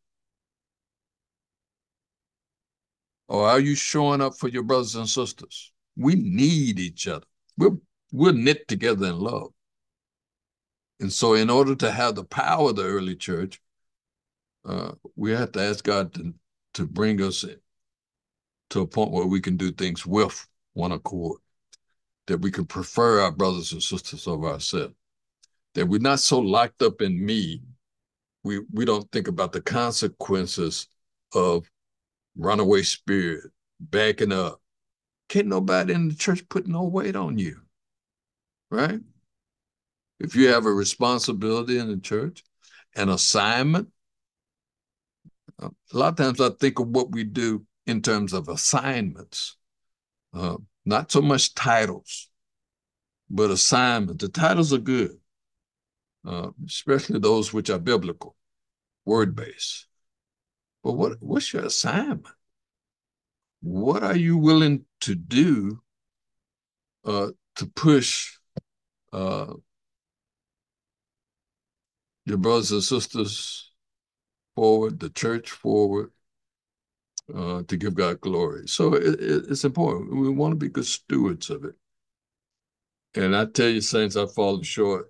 Speaker 3: Or are you showing up for your brothers and sisters? We need each other. We're knit together in love. And so in order to have the power of the early church, we have to ask God to bring us to a point where we can do things with one accord, that we can prefer our brothers and sisters over ourselves, that we're not so locked up in me, we don't think about the consequences of runaway spirit, backing up. Can't nobody in the church put no weight on you, right? If you have a responsibility in the church, an assignment, a lot of times I think of what we do in terms of assignments. Not so much titles, but assignment. The titles are good, especially those which are biblical, word-based. But what's your assignment? What are you willing to do to push your brothers and sisters forward, the church forward, to give God glory? So it's important. We want to be good stewards of it. And I tell you, saints, I've fallen short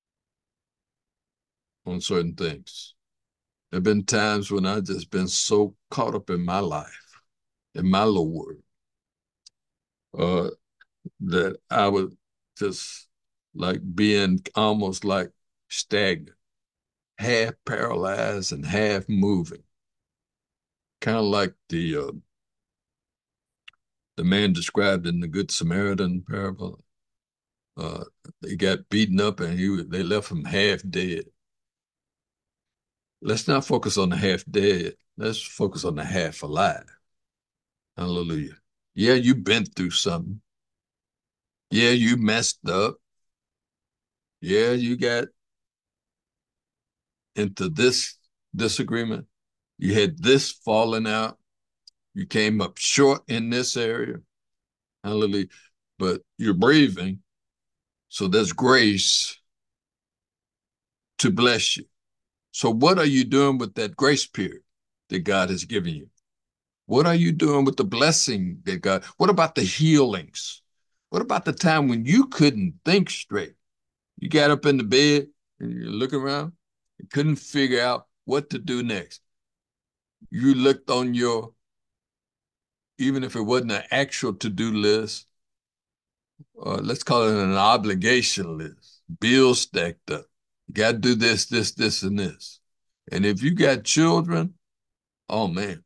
Speaker 3: on certain things. There have been times when I've just been so caught up in my life, in my little world, that I would just like being almost like stagnant, half paralyzed and half moving. Kind of like the man described in the Good Samaritan parable. They got beaten up and they left him half dead. Let's not focus on the half dead. Let's focus on the half alive. Hallelujah. Yeah, you've been through something. Yeah, you messed up. Yeah, you got into this disagreement. You had this falling out. You came up short in this area. Hallelujah. But you're breathing. So there's grace to bless you. So what are you doing with that grace period that God has given you? What are you doing with the blessing that God, what about the healings? What about the time when you couldn't think straight? You got up in the bed and you look around, you couldn't figure out what to do next. You looked on your, even if it wasn't an actual to-do list, let's call it an obligation list, bills stacked up. You got to do this, this, this, and this. And if you got children, oh man,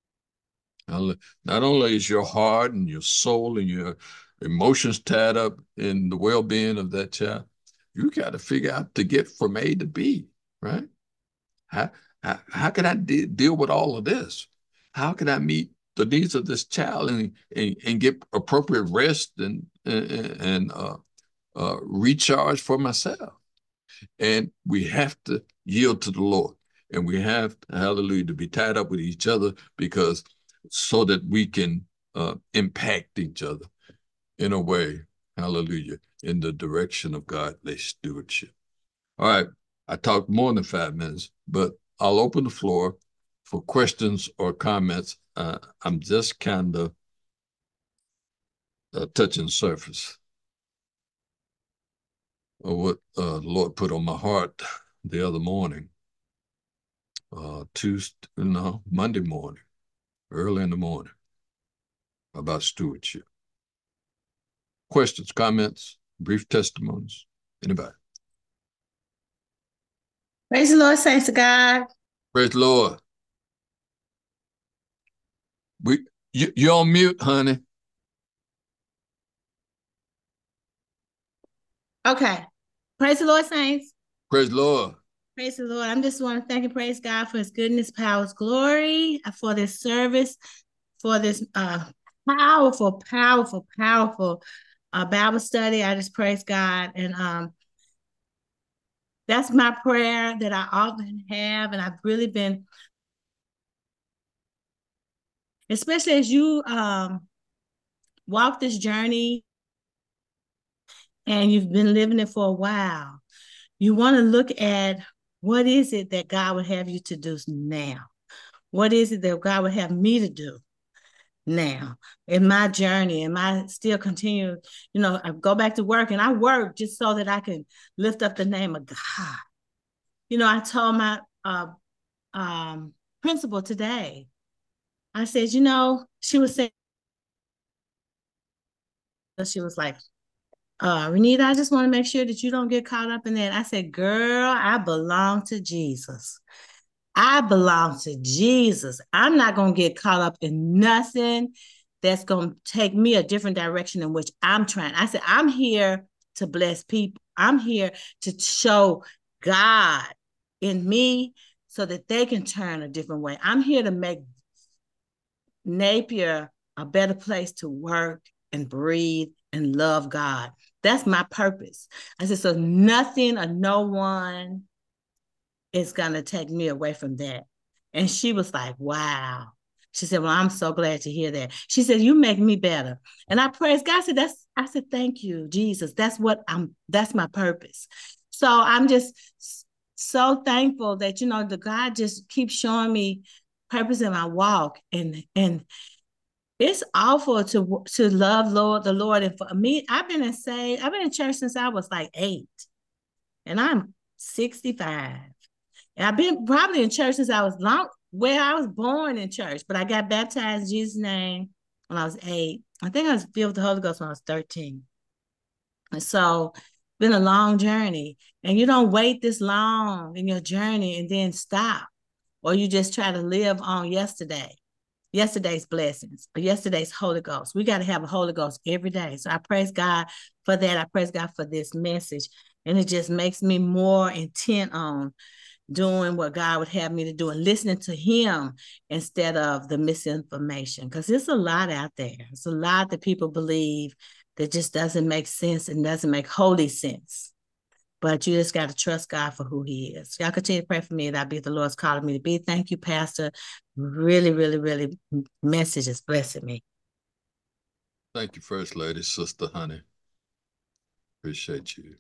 Speaker 3: not only is your heart and your soul and your emotions tied up in the well-being of that child, you got to figure out to get from A to B, right? How can I deal with all of this? How can I meet the needs of this child and get appropriate rest and recharge for myself? And we have to yield to the Lord, and we have, hallelujah, to be tied up with each other because so that we can impact each other in a way, hallelujah, in the direction of godly stewardship. All right, I talked more than 5 minutes, but I'll open the floor for questions or comments. I'm just kind of touching the surface of what the Lord put on my heart the other morning, Monday morning, early in the morning, about stewardship. Questions, comments, brief testimonies, anybody?
Speaker 7: Praise the Lord, saints of God.
Speaker 3: Praise the Lord. You're on mute, honey.
Speaker 7: Okay. Praise the Lord, saints.
Speaker 3: Praise the Lord.
Speaker 7: Praise the Lord. I just want to thank and praise God for his goodness, power, glory, for this service, for this powerful Bible study. I just praise God. And that's my prayer that I often have. And I've really been, especially as you walk this journey and you've been living it for a while, you want to look at what is it that God would have you to do now? What is it that God would have me to do now in my journey? And I still continue, I go back to work and I work just so that I can lift up the name of God. I told my principal today, I said, she was saying, she was like, Renita, I just want to make sure that you don't get caught up in that. I said, girl, I belong to Jesus. I belong to Jesus. I'm not going to get caught up in nothing that's going to take me a different direction in which I'm trying. I said, I'm here to bless people. I'm here to show God in me so that they can turn a different way. I'm here to make Napier a better place to work and breathe and love God. That's my purpose. I said, so nothing or no one is going to take me away from that. And she was like, wow. She said, well, I'm so glad to hear that. She said, you make me better. And I praise God. I said, thank you, Jesus. That's my purpose. So I'm just so thankful that, the God just keeps showing me purpose in my walk. And it's awful to love the Lord. And for me, I've been in church since I was like 8, and I'm 65. And I've been probably in church since I was born in church, but I got baptized in Jesus' name when I was 8. I think I was filled with the Holy Ghost when I was 13. And so been a long journey, and you don't wait this long in your journey and then stop, or you just try to live on yesterday's blessings, or yesterday's Holy Ghost. We got to have a Holy Ghost every day. So I praise God for that. I praise God for this message. And it just makes me more intent on doing what God would have me to do and listening to him instead of the misinformation. Because there's a lot out there. It's a lot that people believe that just doesn't make sense and doesn't make holy sense. But you just got to trust God for who he is. Y'all continue to pray for me that I be the Lord's calling me to be. Thank you, Pastor. Really, really, really, message is blessing me.
Speaker 3: Thank you, First Lady, Sister Honey. Appreciate you.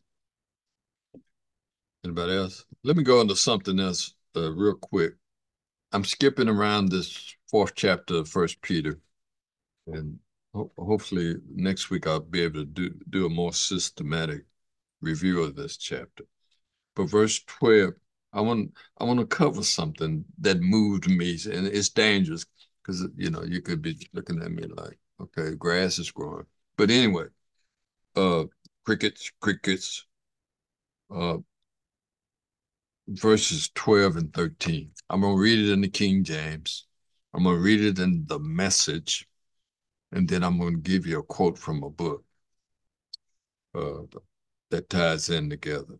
Speaker 3: Anybody else? Let me go into something else real quick. I'm skipping around this 4th chapter of 1 Peter, and hopefully next week I'll be able to do a more systematic review of this chapter. But verse 12, I want to cover something that moved me, and it's dangerous because you could be looking at me like, okay, grass is growing. But anyway, crickets. Verses 12 and 13. I'm going to read it in the King James. I'm going to read it in the Message, and then I'm going to give you a quote from a book that ties in together.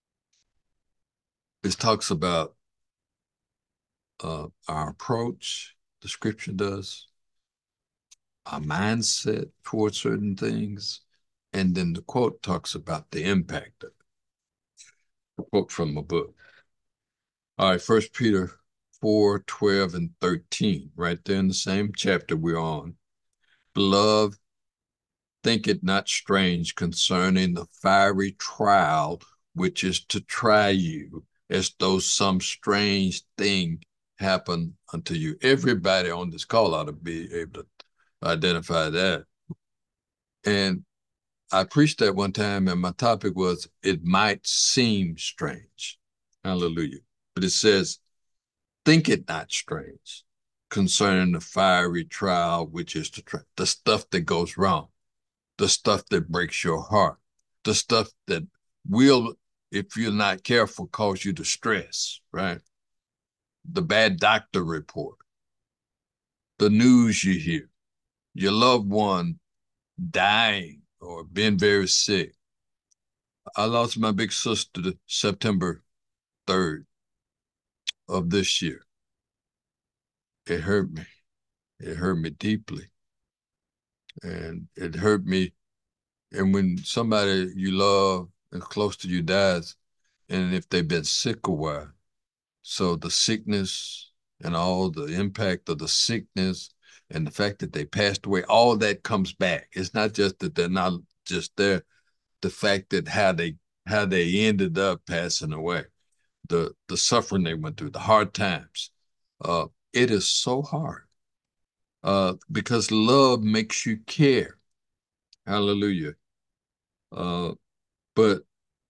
Speaker 3: It talks about our approach, the scripture does, our mindset towards certain things, and then the quote talks about the impact of it. A quote from a book. All right, 1 Peter 4, 12, and 13, right there in the same chapter we're on. Beloved, think it not strange concerning the fiery trial which is to try you, as though some strange thing happened unto you. Everybody on this call ought to be able to identify that. And I preached that one time, and my topic was, it might seem strange. Hallelujah. But it says, think it not strange concerning the fiery trial, which is to try the stuff that goes wrong, the stuff that breaks your heart, the stuff that will, if you're not careful, cause you to stress, right? The bad doctor report, the news you hear, your loved one dying or being very sick. I lost my big sister September 3rd of this year. It hurt me. It hurt me deeply. And it hurt me. And when somebody you love and close to you dies, and if they've been sick a while, so the sickness and all the impact of the sickness and the fact that they passed away, all that comes back. It's not just that they're not just there, the fact that how they ended up passing away, the suffering they went through, the hard times. It is so hard because love makes you care. Hallelujah. But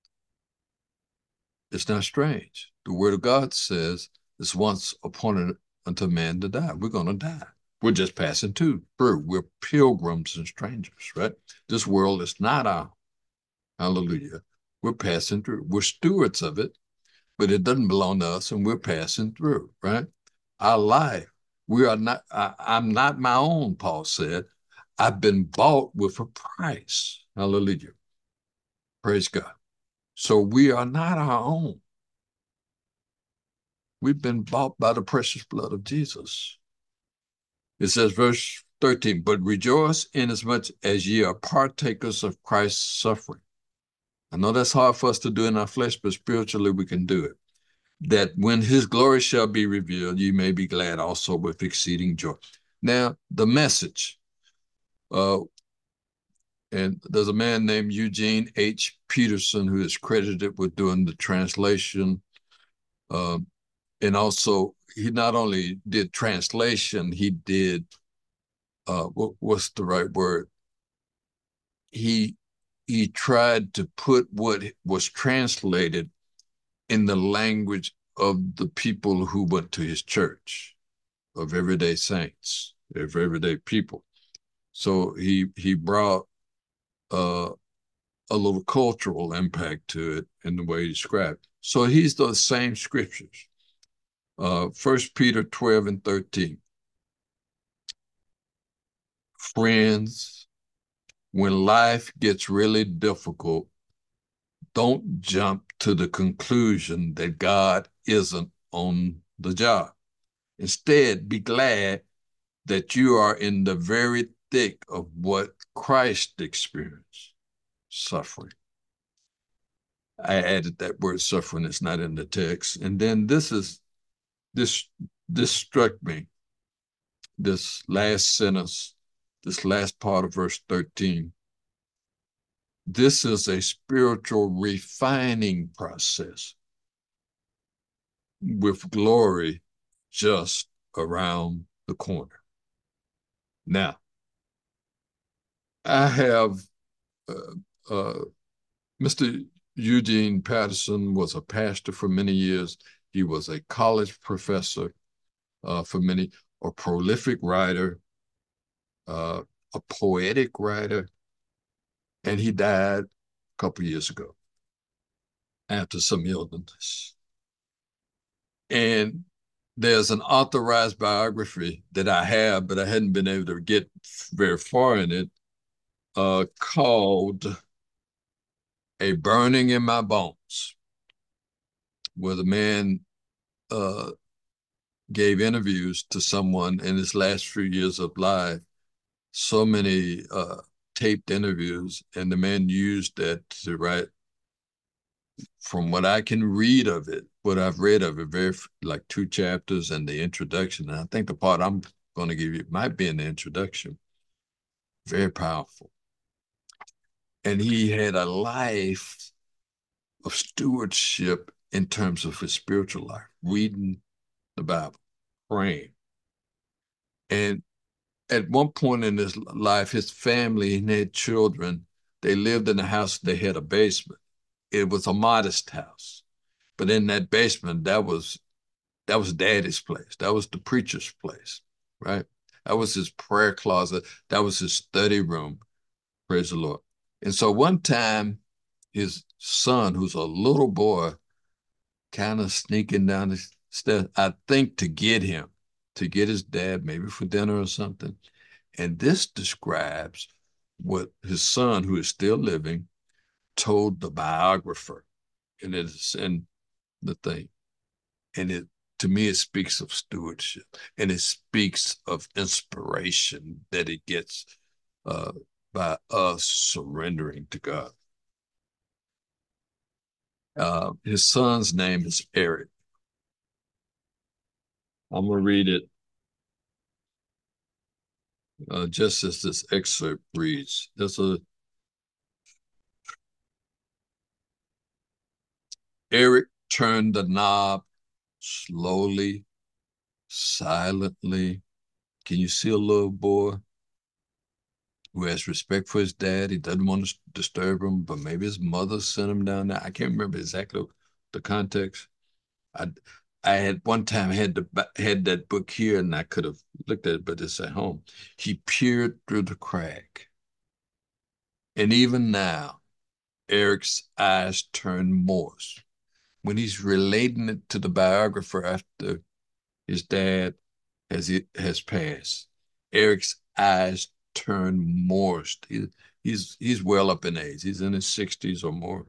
Speaker 3: it's not strange. The word of God says it's once appointed unto man to die. We're going to die. We're just passing through. We're pilgrims and strangers, right? This world is not our. Hallelujah. We're passing through. We're stewards of it, but it doesn't belong to us, and we're passing through, right? Our life, we are not, I'm not my own, Paul said. I've been bought with a price. Hallelujah. Praise God. So we are not our own. We've been bought by the precious blood of Jesus. It says, verse 13, but rejoice inasmuch as ye are partakers of Christ's suffering. I know that's hard for us to do in our flesh, but spiritually we can do it. That when his glory shall be revealed, ye may be glad also with exceeding joy. Now, the Message. And there's a man named Eugene H. Peterson who is credited with doing the translation. And also, he not only did translation, he did, what's the right word? He tried to put what was translated in the language of the people who went to his church, of everyday saints, of everyday people. So he brought a little cultural impact to it in the way he described. So he's the same scriptures. 1 Peter 12 and 13. Friends, when life gets really difficult, don't jump to the conclusion that God isn't on the job. Instead, be glad that you are in the very thick of what Christ experienced, suffering. I added that word suffering, it's not in the text. And then this struck me, this last sentence, this last part of verse 13. This is a spiritual refining process with glory just around the corner. Now, I have Mr. Eugene Peterson was a pastor for many years. He was a college professor for many, a prolific writer, a poetic writer, and he died a couple years ago after some illness. And there's an authorized biography that I have, but I hadn't been able to get very far in it, called A Burning in My Bones, where the man gave interviews to someone in his last few years of life, so many taped interviews, and the man used that to write, from what I can read of it, what I've read of it, very like 2 chapters and the introduction. And I think the part I'm going to give you might be in the introduction. Very powerful. And he had a life of stewardship in terms of his spiritual life, reading the Bible, praying. And at one point in his life, his family, and had children, they lived in a house, they had a basement. It was a modest house. But in that basement, that was Daddy's place. That was the preacher's place, right? That was his prayer closet. That was his study room. Praise the Lord. And so one time, his son, who's a little boy, kind of sneaking down the stairs, I think to get his dad, maybe for dinner or something. And this describes what his son, who is still living, told the biographer. And it is in the thing. And to me, it speaks of stewardship, and it speaks of inspiration that it gets by us surrendering to God. His son's name is Eric. I'm going to read it just as this excerpt reads. Eric turned the knob slowly, silently. Can you see a little boy who has respect for his dad? He doesn't want to disturb him, but maybe his mother sent him down there. I can't remember exactly the context. I had one time had that book here, and I could have looked at it, but it's at home. He peered through the crack. And even now, Eric's eyes turn moist. When he's relating it to the biographer after his dad has passed, Eric's eyes turn moist. He's well up in age. He's in his 60s or more.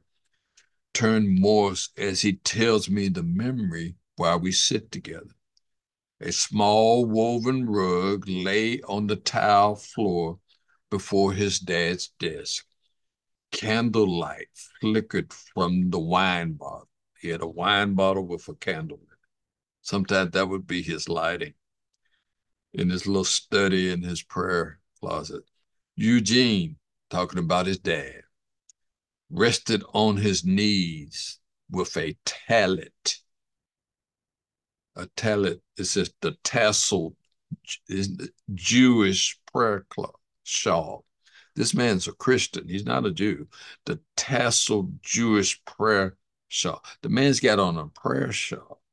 Speaker 3: Turn moist as he tells me the memory while we sit together. A small woven rug lay on the tile floor before his dad's desk. Candlelight flickered from the wine bottle. He had a wine bottle with a candle in it. Sometimes that would be his lighting in his little study in his prayer closet. Eugene, talking about his dad, rested on his knees with a tallit. A tallit is just the tassel Jewish prayer shawl. This man's a Christian. He's not a Jew. The tassel Jewish prayer shawl. The man's got on a prayer shawl.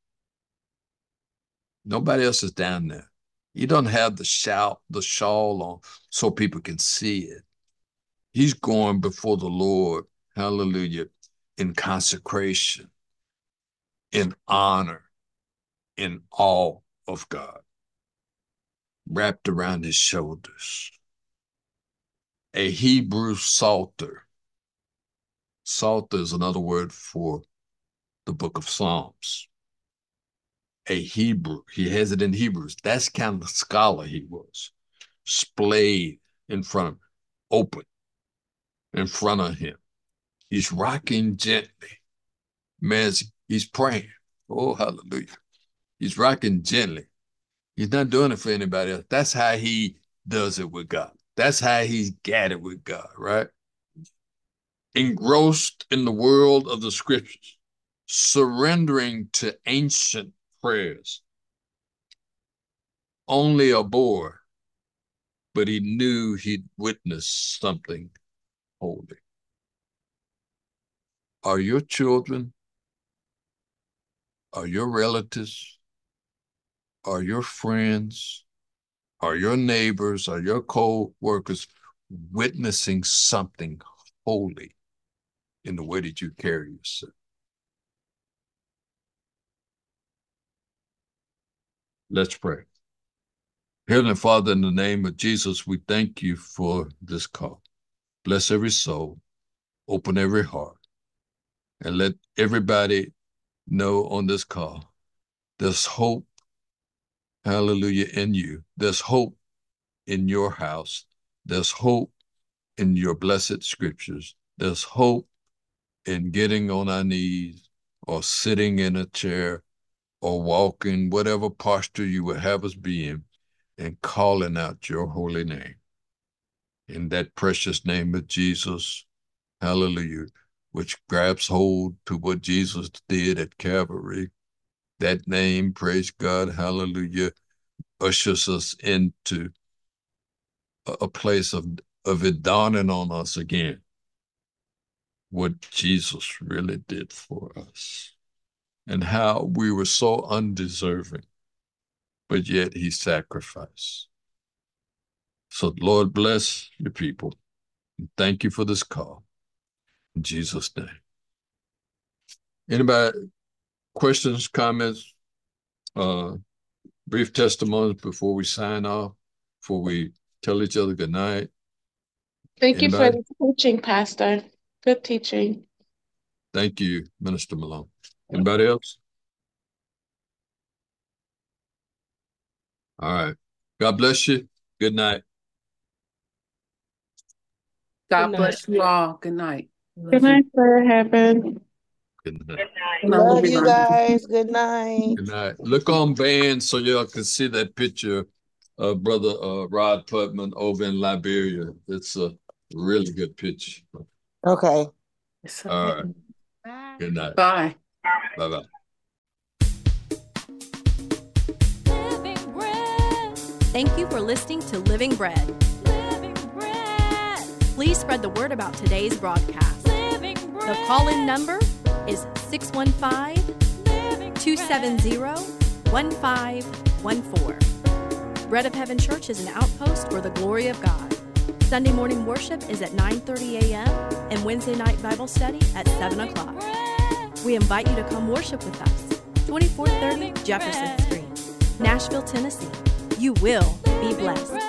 Speaker 3: Nobody else is down there. He doesn't have the shawl on so people can see it. He's going before the Lord, hallelujah, in consecration, in honor, in awe of God, wrapped around his shoulders. A Hebrew psalter. Psalter is another word for the book of Psalms. A Hebrew, he has it in Hebrews. That's kind of the scholar he was. Splayed in front of him, open in front of him. He's rocking gently. Man, he's praying. Oh, hallelujah. He's rocking gently. He's not doing it for anybody else. That's how he does it with God. That's how he's got it with God, right? Engrossed in the world of the scriptures, surrendering to ancient prayers. Only a boy, but he knew he'd witnessed something holy. Are your children, are your relatives, are your friends, are your neighbors, are your co-workers witnessing something holy in the way that you carry yourself? Let's pray. Heavenly Father, in the name of Jesus, we thank you for this call. Bless every soul, open every heart, and let everybody know on this call there's hope, hallelujah, in you. There's hope in your house. There's hope in your blessed scriptures. There's hope in getting on our knees or sitting in a chair or walking, whatever posture you would have us be in, and calling out your holy name. In that precious name of Jesus, hallelujah, which grabs hold to what Jesus did at Calvary. That name, praise God, hallelujah, ushers us into a place of it dawning on us again what Jesus really did for us and how we were so undeserving, but yet he sacrificed. So Lord, bless your people. And thank you for this call. In Jesus' name. Anybody, questions, comments, brief testimonies before we sign off, before we tell each other good night?
Speaker 4: Thank you for the teaching, Pastor. Good teaching.
Speaker 3: Thank you, Minister Malone. Anybody else? All right. God bless you. Good night.
Speaker 4: God bless you all. Good night.
Speaker 7: Good night, Prayer Heaven.
Speaker 3: Good night.
Speaker 8: Love you guys. Good night.
Speaker 3: Good night. Look on band so y'all can see that picture of Brother Rod Putman over in Liberia. It's a really good picture.
Speaker 8: Okay.
Speaker 3: All right.
Speaker 2: Bye.
Speaker 3: Good night.
Speaker 4: Bye.
Speaker 3: Bye-bye.
Speaker 2: Living Bread.
Speaker 1: Thank you for listening to Living Bread.
Speaker 2: Living Bread.
Speaker 1: Please spread the word about today's broadcast.
Speaker 2: Living Bread.
Speaker 1: The call-in number is 615-270-1514. Bread of Heaven Church is an outpost for the glory of God. Sunday morning worship is at 9:30 a.m. and Wednesday night Bible study at 7 o'clock. We invite you to come worship with us. 2430 Jefferson Street, Nashville, Tennessee. You will be blessed.